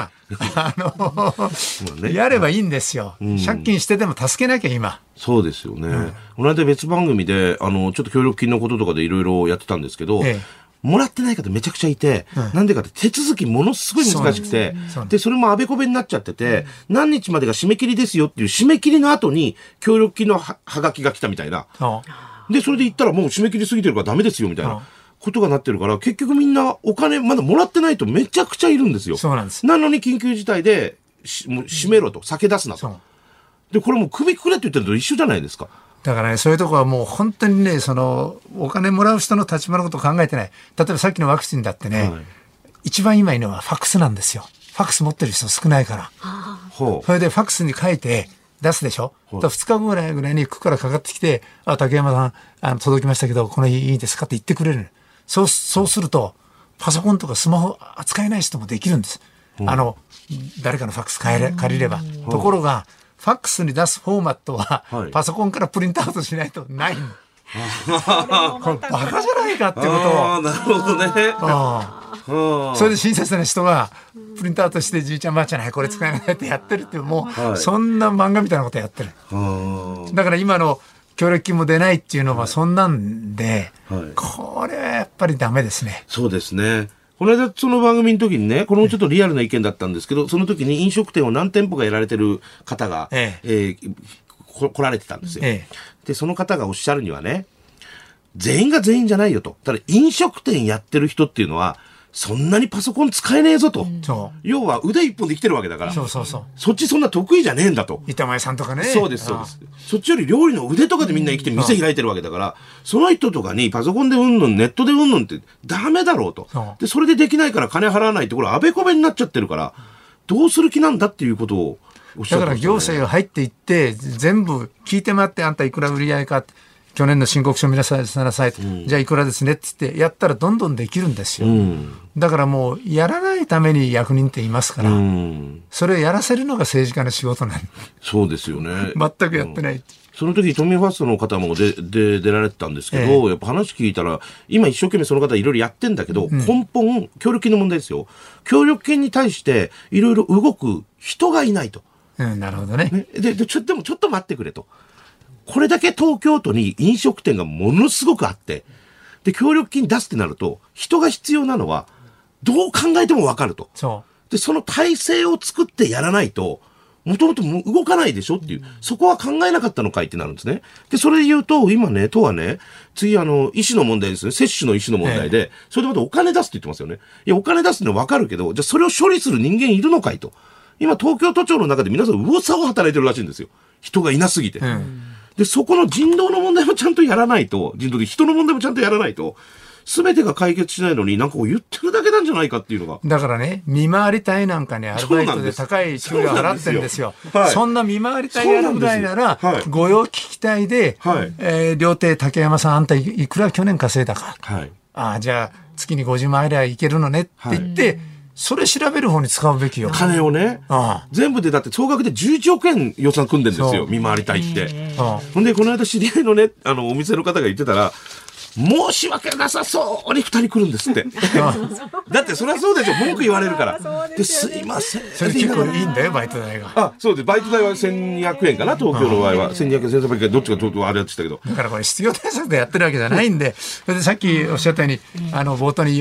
やればいいんですよ。借金してでも助けなきゃ今。 そうですよね。この間別番組で、ちょっと協力金のこととかでいろいろやってたんですけど、もらってない方めちゃくちゃいて、なんでかって手続きものすごい難しくて、で、それもあべこべになっちゃってて、何日までが締め切りですよっていう締め切りの後に協力金のはがきが来たみたいな。で、それで言ったらもう締め切り過ぎてるからダメですよみたいな。ことがなってるから、結局みんなお金まだもらってないとめちゃくちゃいるんですよ。 そうなんです。 なのに緊急事態でもう閉めろと、酒出すなと。で、これもう首くくれって言ってるのと一緒じゃないですか。 だからね、そういうとこはもう本当にね、お金もらう人の立場のことを考えてない。例えばさっきのワクチンだってね、一番今いいのはファックスなんですよ。ファックス持ってる人少ないから。それでファックスに書いて出すでしょ。2日後ぐらいに区からかかってきて、竹山さん、届きましたけど、この日いいですかって言ってくれる。そうすると、パソコンとかスマホ扱えない人もできるんです。誰かのファックス借りれば。ところが、ファックスに出すフォーマットは、パソコンからプリントアウトしないとないの。これバカじゃないかっていうことを。 なるほどね。 それで親切な人が、プリントアウトして、じいちゃんばあちゃんにこれ使えないってやってるっていう、もう、そんな漫画みたいなことやってる。だから今の、協力金も出ないっていうのはそんなんで、これはやっぱりダメですね。 そうですね。この間その番組の時にね、これもちょっとリアルな意見だったんですけど、その時に飲食店を何店舗かやられてる方が、来られてたんですよ。で、その方がおっしゃるにはね、全員が全員じゃないよと。ただ飲食店やってる人っていうのは、そんなにパソコン使えねえぞと。要は腕一本で生きてるわけだから。そっちそんな得意じゃねえんだと。 板前さんとかね。 そうです。そっちより料理の腕とかでみんな生きて店開いてるわけだから、その人とかにパソコンでネットでってダメだろうと。で、それでできないから金払わないってこれあべこべになっちゃってるから、どうする気なんだっていうことをおっしゃってましたね。 だから行政が入っていって、全部聞いてもらって、あんたいくら売り上げかって。去年の申告書見なさいと、じゃあいくらですねって言ってやったらどんどんできるんですよ。だからもうやらないために役人っていますから、それをやらせるのが政治家の仕事なんで。 そうですよね。 全くやってない。 その時都民ファーストの方も出られてたんですけど、やっぱ話聞いたら今一生懸命その方いろいろやってんだけど、根本協力金の問題ですよ。協力金に対していろいろ動く人がいないと。 なるほどね。 でもちょっと待ってくれと。これだけ東京都に飲食店がものすごくあって、で、協力金出すってなると、人が必要なのは、どう考えてもわかると。で、その体制を作ってやらないと、 もともと動かないでしょっていう、そこは考えなかったのかいってなるんですね。で、それで言うと、今ね、都はね、次医師の問題ですね。接種の医師の問題で、それでまたお金出すって言ってますよね。いや、お金出すのはわかるけど、じゃあそれを処理する人間いるのかいと。今、東京都庁の中で皆さん右往左往働いてるらしいんですよ。人がいなすぎて。で、そこの人道の問題もちゃんとやらないと、人道で人の問題もちゃんとやらないと、すべてが解決しないのに、なんか言ってるだけなんじゃないかっていうのが。 だからね、見回り隊なんかね、アルバイトで高い給料払ってるんですよ。そんな見回り隊やるぐらいなら、御用聞き隊で、料亭竹山さん、あんたいくら去年稼いだか。じゃあ、月に50万あればいけるのねって言って、それ調べる方に使うべきよ。 金をね。全部でだって総額で11億円予算組んでるんですよ。見回り隊って。ほんで、この間知り合いのね、お店の方が言ってたら、申し訳なさそうに2人来るんですって。だってそりゃそうでしょ。文句言われるから。で、すいません。 それ結構いいんだよ、バイト代が。 そうです。バイト代は1200円かな、東京の場合は。1200円、1300円、どっちかあれやってたけど。 だからこれ失業対策でやってるわけじゃないんで、それでさっきおっしゃったように、冒頭に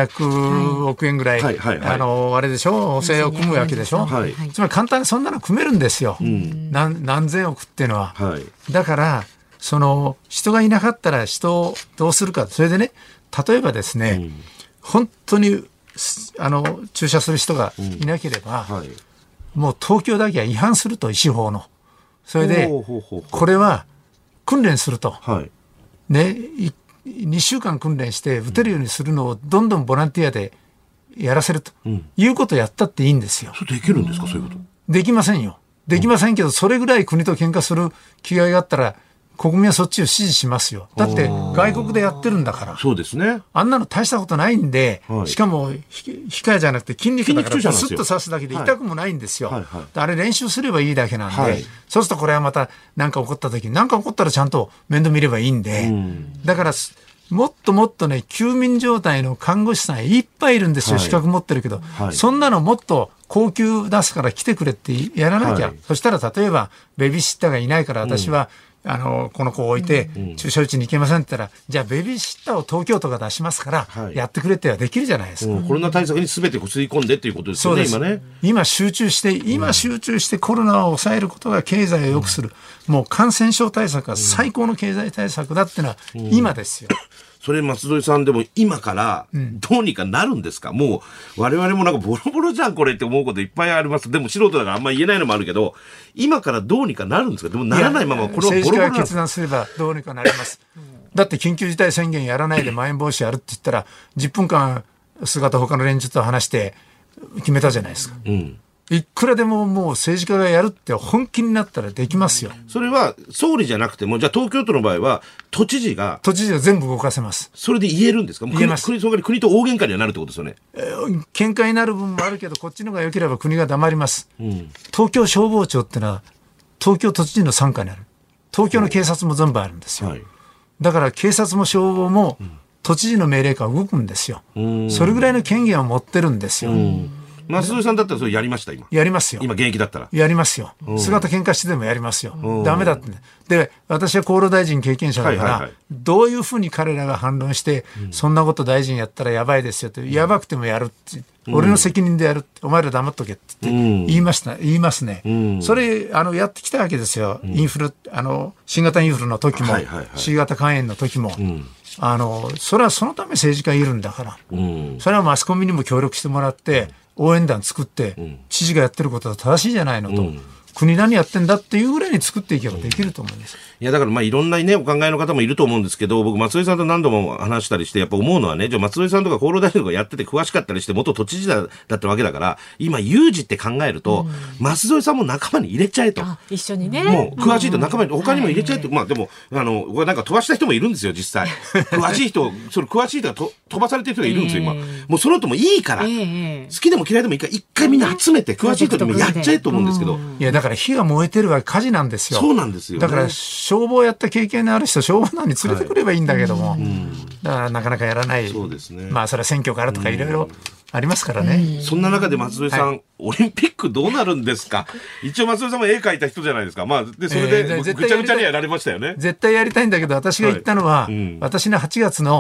4200億円ぐらい、あれでしょ、補正を組むわけでしょ。つまり簡単にそんなの組めるんですよ。何千億っていうのは。だから、人がいなかったら人をどうするか。それでね、例えばですね、本当に、注射する人がいなければ、もう東京だけは違反すると、医師法の。それで、これは訓練すると。ね、2週間訓練して打てるようにするのをどんどんボランティアでやらせるということをやったっていいんですよ。 それできるんですか、そういうこと。 できませんよ。できませんけど、それぐらい国と喧嘩する気概があったら、国民はそっちを支持しますよ。だって外国でやってるんだから。 そうですね。 あんなの大したことないんで、しかも控えじゃなくて筋肉だからスッと刺すだけで痛くもないんですよ。あれ練習すればいいだけなんで、そうするとこれはまた何か起こった時に、何か起こったらちゃんと面倒見ればいいんで、だからもっともっとね、休眠状態の看護師さんいっぱいいるんですよ。資格持ってるけど、そんなのもっと高給出すから来てくれってやらなきゃ。そしたら例えばベビーシッターがいないから私は、この子を置いて注射打ちに行けませんって言ったら、じゃあベビーシッターを東京都が出しますからやってくれってはできるじゃないですか。 コロナ対策に全て吸い込んでっていうことですよね。今ね。 今集中してコロナを抑えることが経済を良くする。もう感染症対策が最高の経済対策だってのは今ですよ。 それ松添さんでも今からどうにかなるんですか。もう我々もなんかボロボロじゃんこれって思うこといっぱいあります。でも素人だからあんまり言えないのもあるけど、今からどうにかなるんですか。でもならないままこれはボロボロ政治家が決断すればどうにかなります。だって緊急事態宣言やらないでまん延防止やるって言ったら10分間菅と他の連中と話して決めたじゃないですか。いくらでももう政治家がやるって本気になったらできますよ。 それは総理じゃなくても、じゃあ東京都の場合は都知事が全部動かせます。 それで言えるんですか。 言えます。 国と大喧嘩にはなるってことですよね。 喧嘩になる分もあるけど、こっちのが良ければ国が黙ります。東京消防庁ってのは東京都知事の傘下にある。東京の警察も全部あるんですよ。だから警察も消防も都知事の命令下動くんですよ。それぐらいの権限を持ってるんですよ。 松添さんだったらそれやりました。今やりますよ。 今現役だったらやりますよ。菅と喧嘩してでもやりますよ。ダメだって、ね、で私は厚労大臣経験者だから、どういうふうに彼らが反論して、そんなこと大臣やったらやばいですよって、やばくてもやるって、俺の責任でやるって、お前ら黙っとけって言いますね。それやってきたわけですよ。インフル新型インフルの時も、C 型肝炎の時も。それはそのため政治家いるんだから、それはマスコミにも協力してもらって応援団作って、知事がやってることは正しいじゃないのと、国何やってんだっていうぐらいに作っていけばできると思うんです。 いやだからいろんなねお考えの方もいると思うんですけど、僕松添さんと何度も話したりしてやっぱ思うのはね、じゃあ松添さんとか厚労大臣とかやってて詳しかったりして元都知事だったわけだから、今有事って考えると、松添さんも仲間に入れちゃえと。 一緒にね。 もう詳しいと仲間に他にも入れちゃえと。でもなんか飛ばした人もいるんですよ実際。詳しい人が飛ばされてる人がいるんですよ今。もうその人もいいから、好きでも嫌いでもいいから一回みんな集めて詳しい人でもやっちゃえと思うんですけど。 いやだから火が燃えてるは火事なんですよ。 そうなんですよ、ね。 だから消防やった経験のある人、消防団に連れてくればいいんだけども、だからなかなかやらない。 そうですね。 それは選挙からとかいろいろありますからね。 そんな中で松添さん、オリンピックどうなるんですか。一応松添さんも絵描いた人じゃないですか。でそれでぐちゃぐちゃにやられましたよね。 絶対やりたいんだけど、私が言ったのは、私の8月の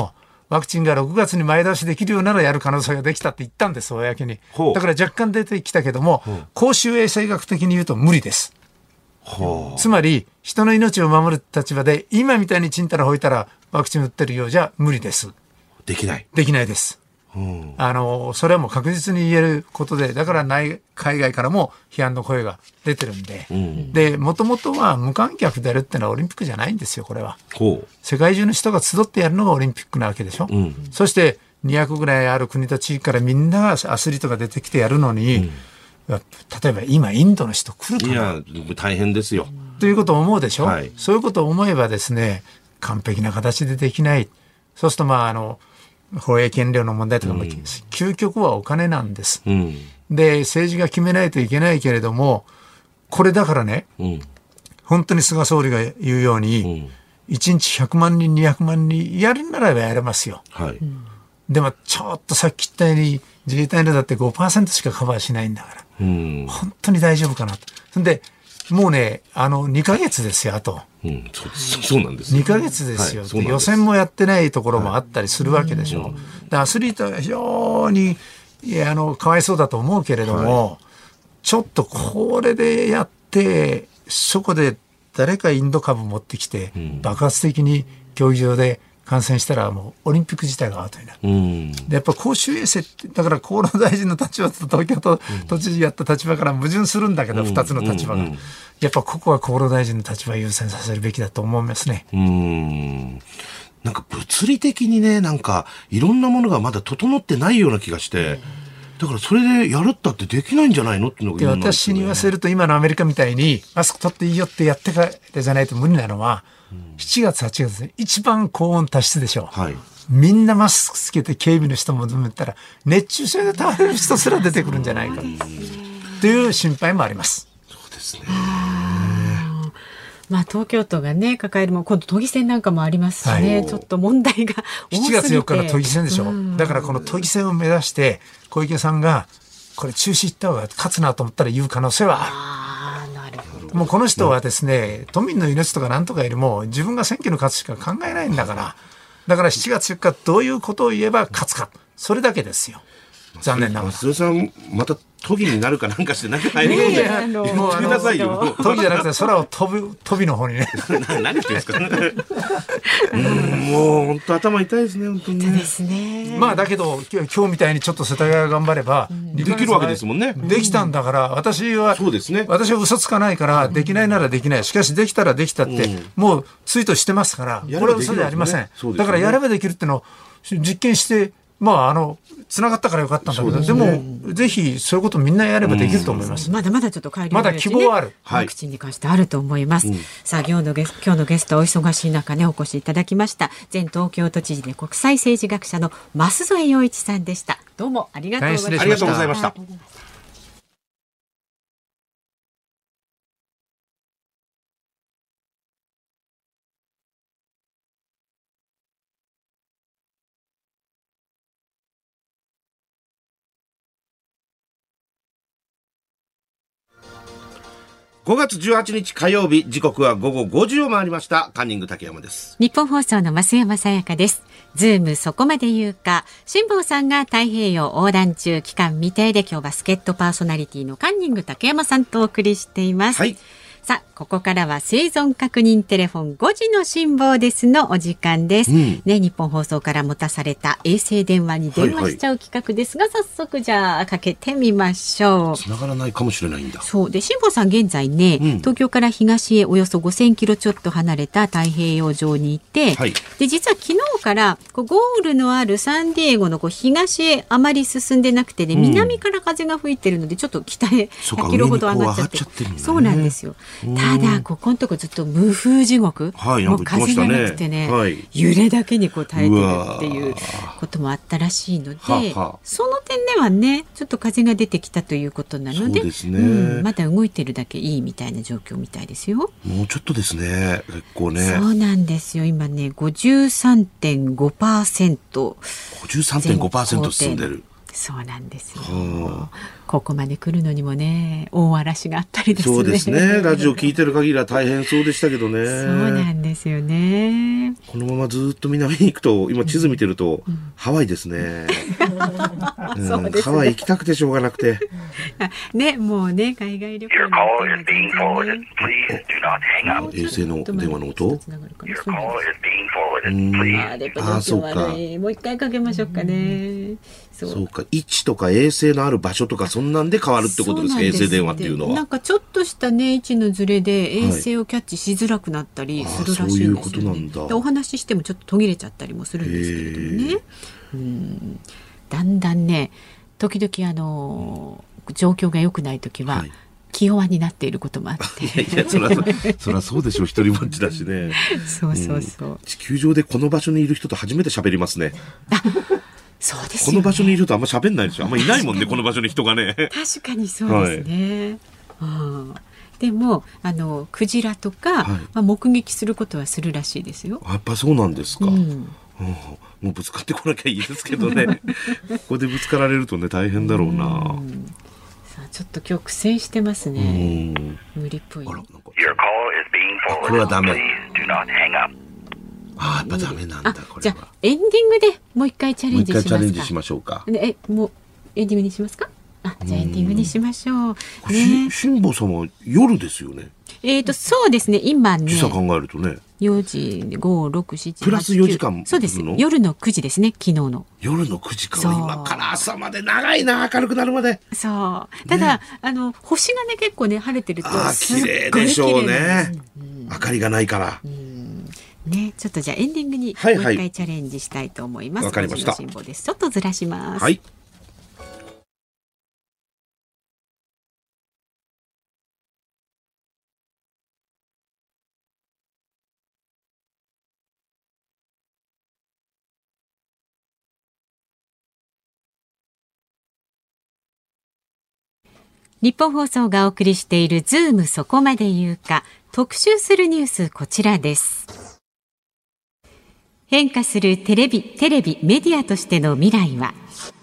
ワクチンが6月に前倒しできるようならやる可能性ができたって言ったんです、公に。だから若干出てきたけども、公衆衛生学的に言うと無理です。つまり人の命を守る立場で今みたいにちんたらほいたらワクチン打ってるようじゃ無理です。 できないです。それはもう確実に言えることで、だから海外からも批判の声が出てるんで、でもともとは無観客でやるってのはオリンピックじゃないんですよ。これは世界中の人が集ってやるのがオリンピックなわけでしょ、そして200ぐらいある国と地域からみんながアスリートが出てきてやるのに、例えば今インドの人来るかな、 いや大変ですよということを思うでしょ、そういうことを思えばですね、完璧な形でできない。そうすると放映権料の問題とかも、究極はお金なんです、で政治が決めないといけないけれども、これだからね、本当に菅総理が言うように、1日100万人200万人やるならばやれますよ、でもちょっとさっき言ったように自衛隊のだって 5% しかカバーしないんだから、本当に大丈夫かなと。そんでもうね、2ヶ月ですよ、あと。 そうなんです。 2ヶ月ですよ。予選もやってないところもあったりするわけでしょ。アスリートは非常にかわいそうだと思うけれども、ちょっとこれでやって、そこで誰かインド株持ってきて、爆発的に競技場で感染したらもうオリンピック自体がアウトになる。でやっぱ公衆衛生ってだから厚労大臣の立場と東京都都知事やった立場から矛盾するんだけど、2つの立場が、やっぱここは厚労大臣の立場を優先させるべきだと思いますね。 なんか物理的にね、なんかいろんなものがまだ整ってないような気がして、だからそれでやるったってできないんじゃないのっていうのが、 私に言わせると今のアメリカみたいにマスク取っていいよってやってからじゃないと無理なのは、7月8月で一番高温多湿でしょ、みんなマスクつけて警備の人もずっとら熱中症で倒れる人すら出てくるんじゃないかという心配もあります。 そうですね。 東京都がね抱えるも今度都議選なんかもありますしね、ちょっと問題が多すぎて。 7月4日の都議選でしょ、だからこの都議選を目指して小池さんがこれ中止行った方が勝つなと思ったら言う可能性はある。もうこの人はですね、都民の命とか何とかよりも自分が選挙の勝つしか考えないんだから、だから7月4日どういうことを言えば勝つか、それだけですよ。残念ながら。 松尾さんまた都議になるかなんかしてなんか入り込んで言ってくださいよ。 都議じゃなくて空を飛びの方にね何言ってんですかもう本当頭痛いですね、本当にね。 ですね。 だけど今日みたいにちょっと世田谷が頑張れば、 できるわけですもんね。 できたんだから、私は嘘つかないからできないならできない、しかしできたらできたって、もうツイートしてますから、これは嘘ではありません。だからやればできるってのを実験してつながったからよかったんだけど、でもぜひそういうことみんなやればできると思います。 まだまだちょっと改良、 まだ希望はある。 ワクチンに関してあると思います。さあ今日のゲストお忙しい中ねお越しいただきました。前東京都知事で国際政治学者の舛添洋一さんでした。どうもありがとうございました。 ありがとうございました。5月18日火曜日、時刻は午後5時を回りました。カンニング竹山です。 日本放送の増山さやかです。ズームそこまで言うか。辛坊さんが太平洋横断中、期間未定で今日は助っ人パーソナリティのカンニング竹山さんとお送りしています。さあここからは生存確認テレフォン5時の辛坊ですのお時間です、日本放送から持たされた衛星電話に電話しちゃう企画ですが、早速じゃあかけてみましょう。 繋がらないかもしれないんだ。 そうで、辛坊さん現在ね、東京から東へおよそ5000キロちょっと離れた太平洋上にいて、で実は昨日からゴールのあるサンディエゴの東へあまり進んでなくてね、南から風が吹いてるのでちょっと北へ100キロほど上がっちゃって、そうなんですよ。ただここのとこずっと無風地獄、もう風がなくてね、揺れだけに耐えてるっていうこともあったらしいので、その点ではねちょっと風が出てきたということなので、まだ動いてるだけいいみたいな状況みたいですよ。 もうちょっとですね、結構ね。 そうなんですよ。今ね 53.5% 53.5% 進んでる。 そうなんですよ。ここまで来るのにもね、大嵐があったりですね。 そうですね。ラジオ聞いてる限りは大変そうでしたけどね。 そうなんですよね。 このままずっと南に行くと、今地図見てると、ハワイですね。 そうですね。 ハワイ行きたくてしょうがなくて。 ね、もうね、海外旅行の衛星の電話の音。 そうか。もう一回かけましょうかね。 そうか。位置とか衛星のある場所とかそんなんで変わるってことですか、衛星電話っていうのは。 なんかちょっとしたね、位置のずれで衛星をキャッチしづらくなったりするらしいんですよね。そういうことなんだ。お話ししてもちょっと途切れちゃったりもするんですけれどもね。だんだんね、時々状況が良くない時は、気弱になっていることもあっていやそらそうでしょう、一人ぼっちだしね。 そうそうそう、 地球上でこの場所にいる人と初めて喋りますね。 そうですよね。 この場所にいるとあんま喋んないですよ。あんまいないもんねこの場所に人がね。 確かにそうですね、でもクジラとか、目撃することはするらしいですよ。 やっぱそうなんですか。もうぶつかってこなきゃいいですけどね。ここでぶつかられるとね大変だろうな。 ちょっと今日苦戦してますね。無理っぽい。これはダメ。やっぱダメなんだ。これは。 じゃあエンディングでもう一回チャレンジしますか。 もう一回チャレンジしましょうか。 もうエンディングにしますか。じゃあエンディングにしましょう。 辛坊さんは夜ですよね。 そうですね。今ね。 時差考えるとね。 4時、5、6、7、 プラス4時間。 そうです。夜の9時ですね。昨日の。 夜の9時か。今から朝まで長いな、明るくなるまで。 そう。ただ、星がね、結構ね、晴れてると。 綺麗でしょうね。明かりがないから。 ね、ちょっとじゃあエンディングにもう一回チャレンジしたいと思います。 わかりました。 辛坊です。ちょっとずらします。 はい。 日本放送がお送りしているズームそこまで言うか、特集するニュースこちらです。変化するテレビメディアとしての未来は。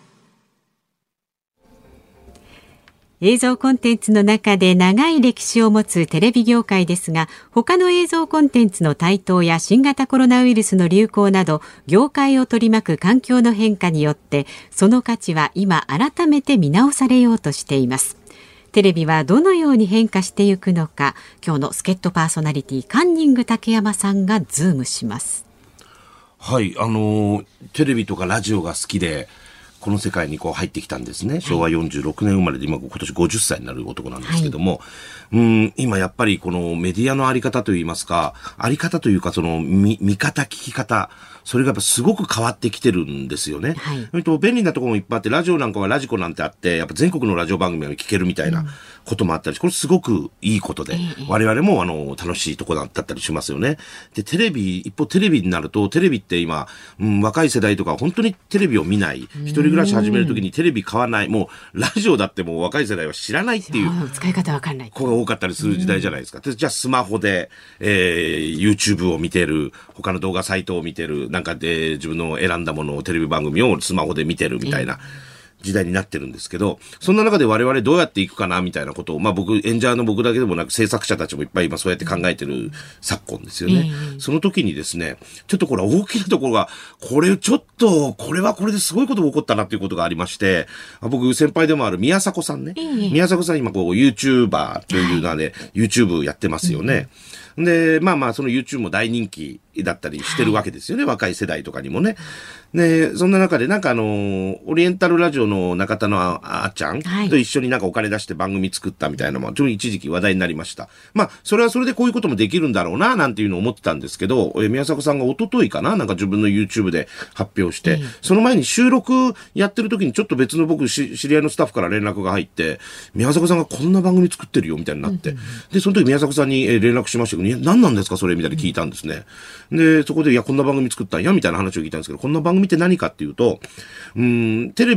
映像コンテンツの中で長い歴史を持つテレビ業界ですが、他の映像コンテンツの台頭や新型コロナウイルスの流行など、業界を取り巻く環境の変化によって、その価値は今改めて見直されようとしています。テレビはどのように変化していくのか、今日の助っ人パーソナリティカンニング竹山さんがズームします。 はい、テレビとかラジオが好きでこの世界に入ってきたんですね。昭和46年生まれで今年50歳になる男なんですけども、今やっぱりこのメディアのあり方といいますか、あり方というかその見方聞き方、それがやっぱすごく変わってきてるんですよね。便利なところもいっぱいあって、ラジオなんかはラジコなんてあって、やっぱ全国のラジオ番組が聞けるみたいなこともあったり、これすごくいいことで、我々も楽しいところだったりしますよね。で、一方テレビになると、テレビって今、若い世代とか本当にテレビを見ない、一人暮らし始めるときにテレビ買わない、もうラジオだってもう若い世代は知らないっていう、 使い方わかんない子が多かったりする時代じゃないですか。じゃあスマホで、YouTube を見てる、他の動画サイトを見てる、なんかで自分の選んだものをテレビ番組をスマホで見てるみたいな時代になってるんですけど、そんな中で我々どうやっていくかなみたいなことを、演者の僕だけでもなく制作者たちもいっぱい今そうやって考えてる昨今ですよね。その時にですね、ちょっとこれ大きなところが、これはこれですごいことが起こったなっていうことがありまして、僕先輩でもある宮迫さんね。宮迫さん今YouTuber という名で YouTube やってますよね。で、その YouTube も大人気だったりしてるわけですよね。若い世代とかにもね。で、そんな中でオリエンタルラジオの中田のあっちゃんと一緒にお金出して番組作ったみたいなのも、ちょっと一時期話題になりました。それはそれでこういうこともできるんだろうな、なんていうのを思ってたんですけど、宮迫さんが一昨日かな、自分の YouTube で発表して、その前に収録やってる時にちょっと別の僕知り合いのスタッフから連絡が入って、宮迫さんがこんな番組作ってるよ、みたいになって。で、その時宮迫さんに連絡しましたけど、何なんですかそれみたいに聞いたんですね。で、そこで、こんな番組作ったんや、みたいな話を聞いたんですけど、こんな番組って何かっていうと、テレビをよく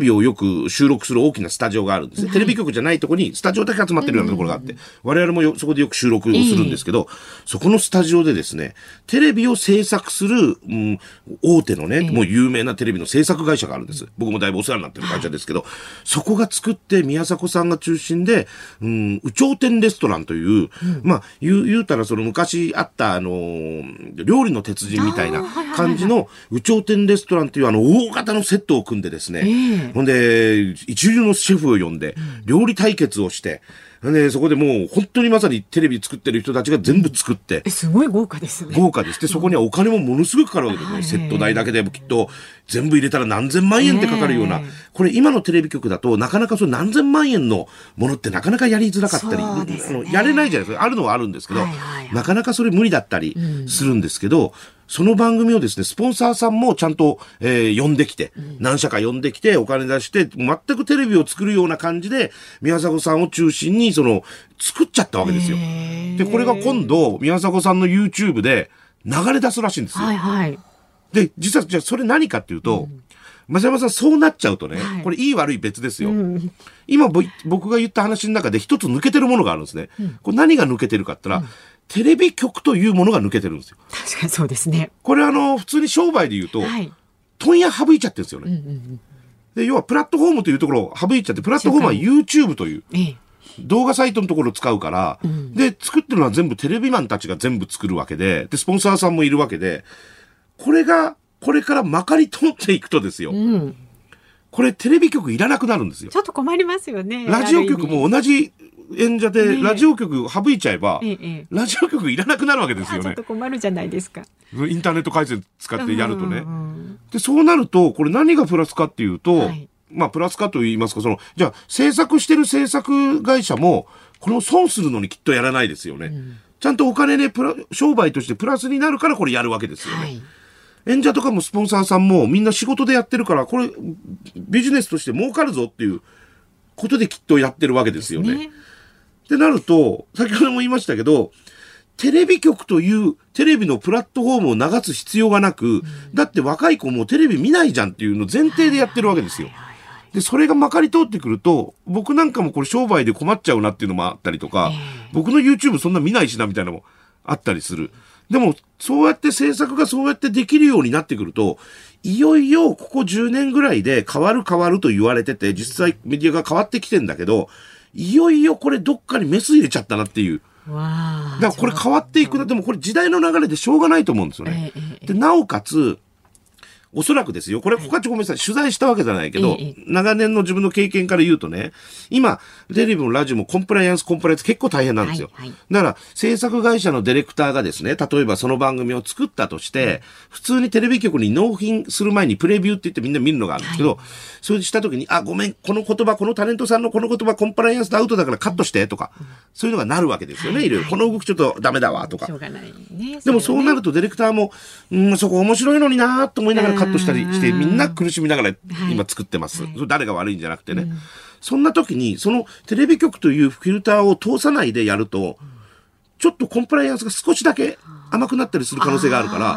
く収録する大きなスタジオがあるんですね。テレビ局じゃないところにスタジオだけ集まってるようなところがあって、我々もそこでよく収録をするんですけど、そこのスタジオでですね、テレビを制作する、大手のね、もう有名なテレビの制作会社があるんです。僕もだいぶお世話になってる会社ですけど、そこが作って宮迫さんが中心で、有頂天レストランという、言うたらその昔あった料理の鉄人みたいな感じの有頂天レストランという大型のセットを組んでですね、ほんで一流のシェフを呼んで料理対決をして、でそこでもう本当にまさにテレビ作ってる人たちが全部作って、 すごい豪華ですね。 豪華です。でそこにはお金もものすごくかかるわけですね。セット代だけでもきっと全部入れたら何千万円ってかかるような、これ今のテレビ局だとなかなかその何千万円のものってなかなかやりづらかったり、やれないじゃないですか。あるのはあるんですけど、なかなかそれ無理だったりするんですけど、その番組をですね、スポンサーさんもちゃんと、呼んできて、何社か呼んできて、お金出して、全くテレビを作るような感じで、宮迫さんを中心に、作っちゃったわけですよ。で、これが今度、宮迫さんの YouTube で流れ出すらしいんですよ。で、実は、じゃあそれ何かっていうと、増山さんそうなっちゃうとね、これいい悪い別ですよ。今僕が言った話の中で一つ抜けてるものがあるんですね。これ何が抜けてるかって言ったら、テレビ局というものが抜けてるんですよ。 確かにそうですね。 これ普通に商売で言うと、問屋省いちゃってるんですよね。で要はプラットフォームというところを省いちゃって、プラットフォームは YouTube という動画サイトのところを使うから、で作ってるのは全部テレビマンたちが全部作るわけで、スポンサーさんもいるわけで、これがこれからまかり通っていくとですよ、これテレビ局いらなくなるんですよ。 ちょっと困りますよね。 ラジオ局も同じ演者で、ラジオ局省いちゃえば、ラジオ局いらなくなるわけですよね。 ちょっと困るじゃないですか。 インターネット回線使ってやるとね。でそうなるとこれ何がプラスかっていうと、プラスかと言いますか、じゃあ制作してる制作会社もこれを損するのにきっとやらないですよね。ちゃんとお金ね、商売としてプラスになるからこれやるわけですよね。演者とかもスポンサーさんもみんな仕事でやってるから、これビジネスとして儲かるぞっていうことできっとやってるわけですよね。ってなると、先ほども言いましたけど、テレビ局というテレビのプラットフォームを流す必要がなく、だって若い子もテレビ見ないじゃんっていうのを前提でやってるわけですよ。で、それがまかり通ってくると、僕なんかもこれ商売で困っちゃうなっていうのもあったりとか、僕の YouTube そんな見ないしなみたいなのもあったりする。でも、そうやって制作がそうやってできるようになってくると、いよいよここ10年ぐらいで変わると言われてて、実際メディアが変わってきてんだけど、いよいよこれどっかにメス入れちゃったなっていう。だからこれ変わっていくな。でもこれ時代の流れでしょうがないと思うんですよね。で、なおかつ、おそらくですよ、これ、ごめんなさい、取材したわけじゃないけど、長年の自分の経験から言うとね、今、テレビもラジオもコンプライアンス結構大変なんですよ。だから、制作会社のディレクターがですね、例えばその番組を作ったとして、普通にテレビ局に納品する前にプレビューって言ってみんな見るのがあるんですけど、それした時に、ごめん、この言葉、このタレントさんのこの言葉、コンプライアンスでアウトだからカットしてとか、そういうのがなるわけですよね、いろいろ。この動きちょっとダメだわ、とか。でもそうなるとディレクターも、そこ面白いのになーと思いながらカットしたりして、みんな苦しみながら今作ってます。それ誰が悪いんじゃなくてね。そんな時に、そのテレビ局というフィルターを通さないでやると、ちょっとコンプライアンスが少しだけ甘くなったりする可能性があるから、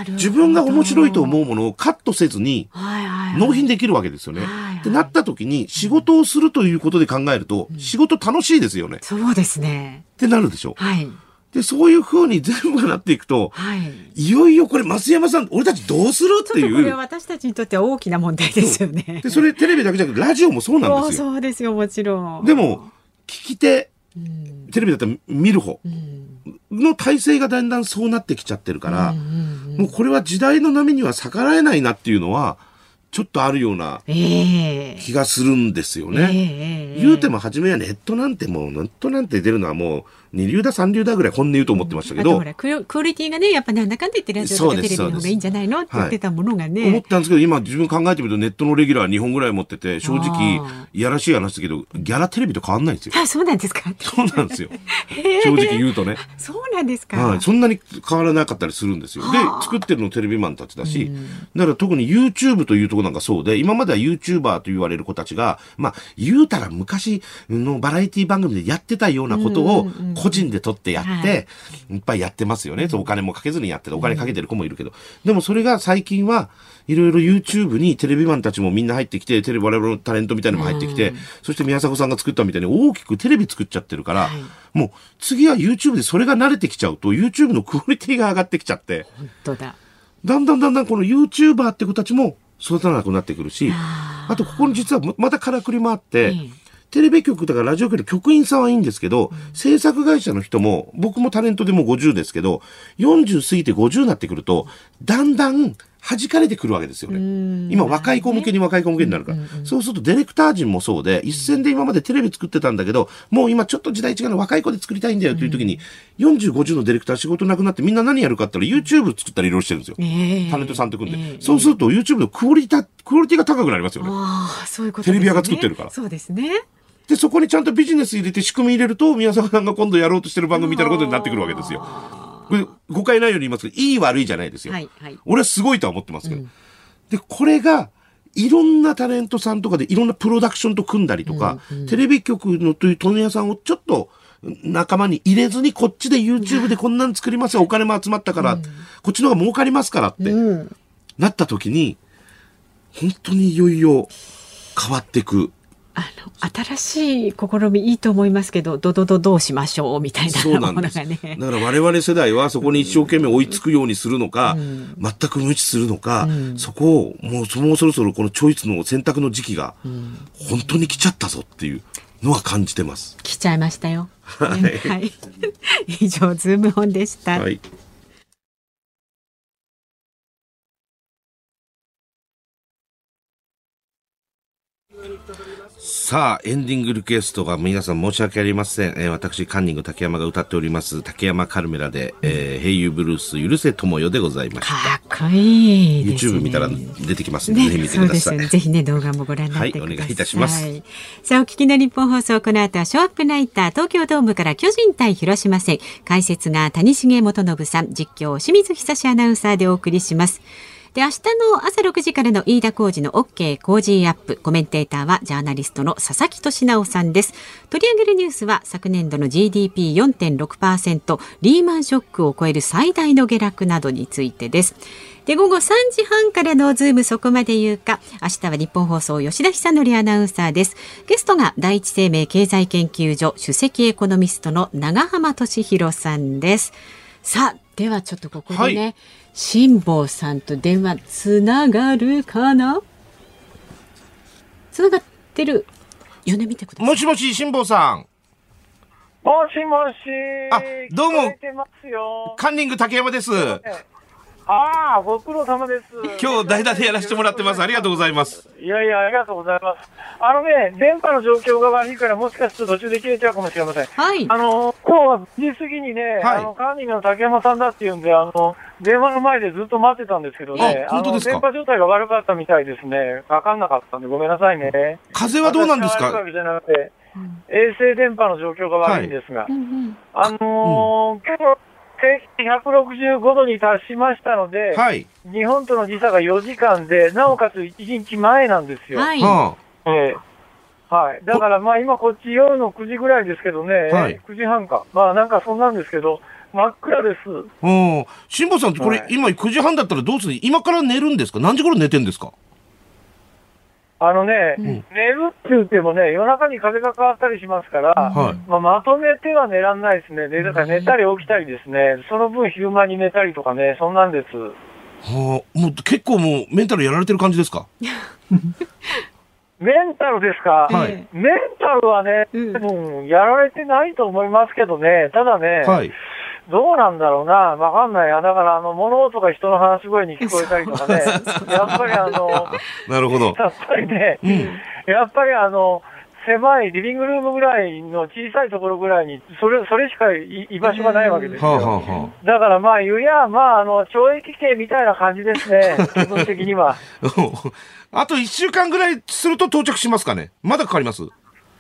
自分が面白いと思うものをカットせずに納品できるわけですよね。ってなった時に仕事をするということで考えると、仕事楽しいですよね。 そうですね。 ってなるでしょ。で、そういう風に全部がなっていくと、いよいよこれ増山さん、俺たちどうするっていう。 これは私たちにとっては大きな問題ですよね。 で、それテレビだけじゃなくてラジオもそうなんですよ。 そうですよ、もちろん。 でも、聞き手、テレビだったら見る方の体制がだんだんそうなってきちゃってるから、もうこれは時代の波には逆らえないなっていうのは、ちょっとあるような気がするんですよね。言うても初めはネットなんて出るのはもう二流だ三流だぐらい本音言うと思ってましたけど、 クオリティがね、やっぱなんだかんだ言ってラジオとかテレビの方がいいんじゃないのって言ってたものがね、 思ったんですけど、今自分考えてみるとネットのレギュラー2本ぐらい持ってて、正直いやらしい話ですけどギャラテレビと変わんないんですよ。 そうなんですか。 そうなんですよ。正直言うとね。 そうなんですか。 そんなに変わらなかったりするんですよ。で、作ってるのテレビマンたちだし、だから特に YouTube というところなんかそうで、今までは YouTuber と言われる子たちが、言うたら昔のバラエティ番組でやってたようなことを個人で撮ってやって、いっぱいやってますよね。お金もかけずにやってて、お金かけてる子もいるけど。でもそれが最近はいろいろ YouTube にテレビマンたちもみんな入ってきて、我々のタレントみたいなのも入ってきて、そして宮迫さんが作ったみたいに大きくテレビ作っちゃってるから、もう次は YouTube でそれが慣れてきちゃうと、YouTube のクオリティが上がってきちゃって、 本当だ。 だんだんこの YouTuber って子たちも育たなくなってくるし、あとここに実はまたからくりもあって、テレビ局とかラジオ局の局員さんはいいんですけど、制作会社の人も、僕もタレントでも50ですけど、40過ぎて50になってくると、だんだん弾かれてくるわけですよね。今若い子向けになるから。そうするとディレクター陣もそうで、一線で今までテレビ作ってたんだけど、もう今ちょっと時代違うの若い子で作りたいんだよという時に、40、50のディレクター仕事なくなってみんな何やるかって言ったら YouTube 作ったりいろいろしてるんですよ。タレントさんと組んで。そうすると YouTube のクオリティが高くなりますよね。 そういうことですね。 テレビ屋が作ってるから。 そうですね。 で、そこにちゃんとビジネス入れて仕組み入れると、宮迫さんが今度やろうとしてる番組みたいなことになってくるわけですよ。これ誤解ないように言いますけど、いい悪いじゃないですよ。俺はすごいとは思ってますけど。で、これが、いろんなタレントさんとかでいろんなプロダクションと組んだりとか、テレビ局のという問屋さんをちょっと仲間に入れずに、こっちで YouTube でこんなん作りますよ、お金も集まったから、こっちの方が儲かりますからって、なった時に、本当にいよいよ変わっていく。 新しい試みいいと思いますけど、どうしましょうみたいなものがね。 だから我々世代はそこに一生懸命追いつくようにするのか、全く無視するのか、そこをもうそろそろこのチョイスの選択の時期が本当に来ちゃったぞっていうのは感じてます。 来ちゃいましたよ。はい。以上ズームオンでした。はい。 さあ、エンディングリクエストが皆さん申し訳ありません。私、カンニング竹山が歌っております、竹山カルメラで、平友ブルース許せ友よでございました。 かっこいいですね。 YouTube 見たら出てきますので、ぜひ見てください。そうですね。 ぜひね、動画もご覧になってください。 はい、お願いいたします。 さあ、お聞きの日本放送、この後はショーアップナイター、東京ドームから巨人対広島戦。解説が谷重元信さん、実況清水久志アナウンサーでお送りします。で、明日の朝6時からの飯田浩司の OK 工事アップ、コメンテーターはジャーナリストの佐々木俊直さんです。取り上げるニュースは昨年度の GDP4.6%、リーマンショックを超える最大の下落などについてです。で、午後3時半からのズームそこまで言うか、明日は日本放送吉田久典アナウンサーです。ゲストが第一生命経済研究所首席エコノミストの長浜俊弘さんです。さあ、ではちょっとここでね、辛坊さんと電話つながるかな。つながってるよね、見てください。 もしもし、辛坊さん。 もしもし。 あ、どうも。 聞こえてますよ。 カンニング竹山です。 ああ、ご苦労様です。 今日代打でやらせてもらってます。ありがとうございます。 いやいや、ありがとうございます。電波の状況が悪いから、もしかすると途中で切れちゃうかもしれません。 はい。 今日は9時過ぎにね、カンニングの竹山さんだっていうんで、電話の前でずっと待ってたんですけどね、 本当ですか？ 電波状態が悪かったみたいですね。わかんなかったんで、ごめんなさいね。 風はどうなんですか？ 私は悪いわけじゃなくて、衛星電波の状況が悪いんですが、今日、165度に達しましたので、はい、日本との時差が4時間で、なおかつ1日前なんですよ。はい。はい。だから、今こっち夜の9時ぐらいですけどね、はい、9時半か。なんかそんなんですけど、真っ暗です。 辛坊さんってこれ、今9時半だったらどうする？今から寝るんですか？何時頃寝てんですか？ 寝るって言ってもね、夜中に風が変わったりしますから、まとめては寝らんないですね。だから寝たり起きたりですね。その分昼間に寝たりとかね、そんなんです。 もう結構もうメンタルやられてる感じですか？ メンタルですか？はい。メンタルはね、やられてないと思いますけどね、ただね、はい、どうなんだろうな、わかんない。だから物音が人の話し声に聞こえたりとかね、やっぱりなるほど。 やっぱりね、やっぱり狭いリビングルームぐらいの小さいところぐらいに、それしか居場所がないわけですよ。だから懲役刑みたいな感じですね、基本的には。 あと1週間ぐらいすると到着しますかね？まだかかります？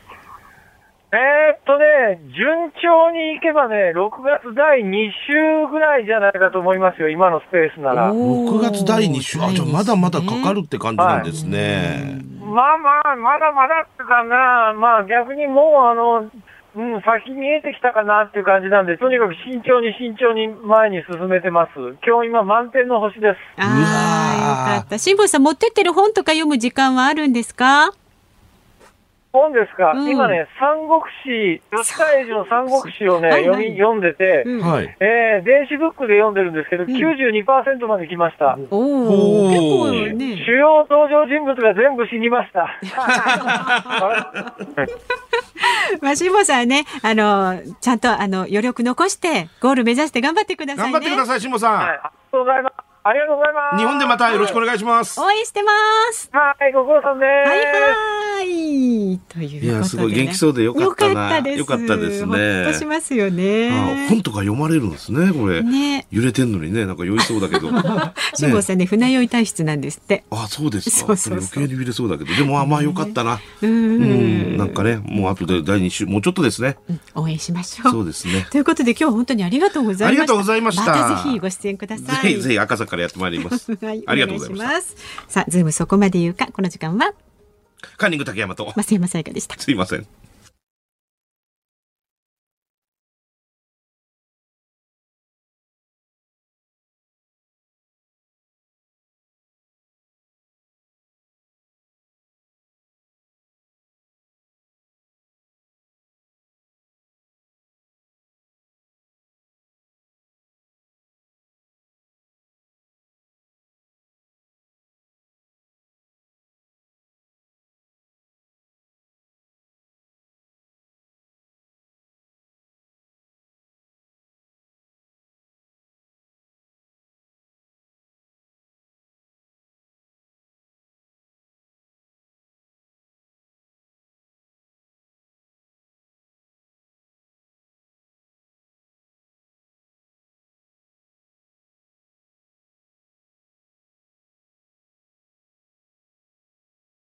順調にいけばね、6月第2週ぐらいじゃないかと思いますよ、今のスペースなら。 6月第2週、じゃあまだまだかかるって感じなんですね。 まだまだってかな、逆にもう先見えてきたかなっていう感じなんで、とにかく慎重に前に進めてます。今日今満点の星です。 よかった。辛坊さん持ってってる本とか読む時間はあるんですか？ 本ですか、今ね、三国志、吉川英治の三国志をね、読んでて、電子ブックで読んでるんですけど、92% まで来ました。 結構ね。 主要登場人物が全部死にました。 辛坊さんはね、ちゃんと余力残して、ゴール目指して頑張ってくださいね。 頑張ってください、辛坊さん。 ありがとうございます。ありがとうございます。 日本でまたよろしくお願いします。 応援してます。 はい、ご苦労さんです。 はい。ということで、ね、いや、 すごい元気そうでよかったな。 よかったですね。ほっとしますよね。 本とか読まれるんですね、これ。ね、揺れてんのにね、なんか酔いそうだけど。 辛坊さんね、船酔い体質なんですって。 あ、そうですか。余計に揺れそうだけど、でもまあよかったな。なんかね、もう後で第2週、もうちょっとですね。 応援しましょう。 そうですね。 ということで、今日は本当にありがとうございました。 ありがとうございました。 またぜひご出演ください。 ぜひ赤坂からやってまいります。 はい、 ありがとうございます。 さあ、ズームそこまで言うか、この時間はカンニング竹山と増山さやかでした。 すいません。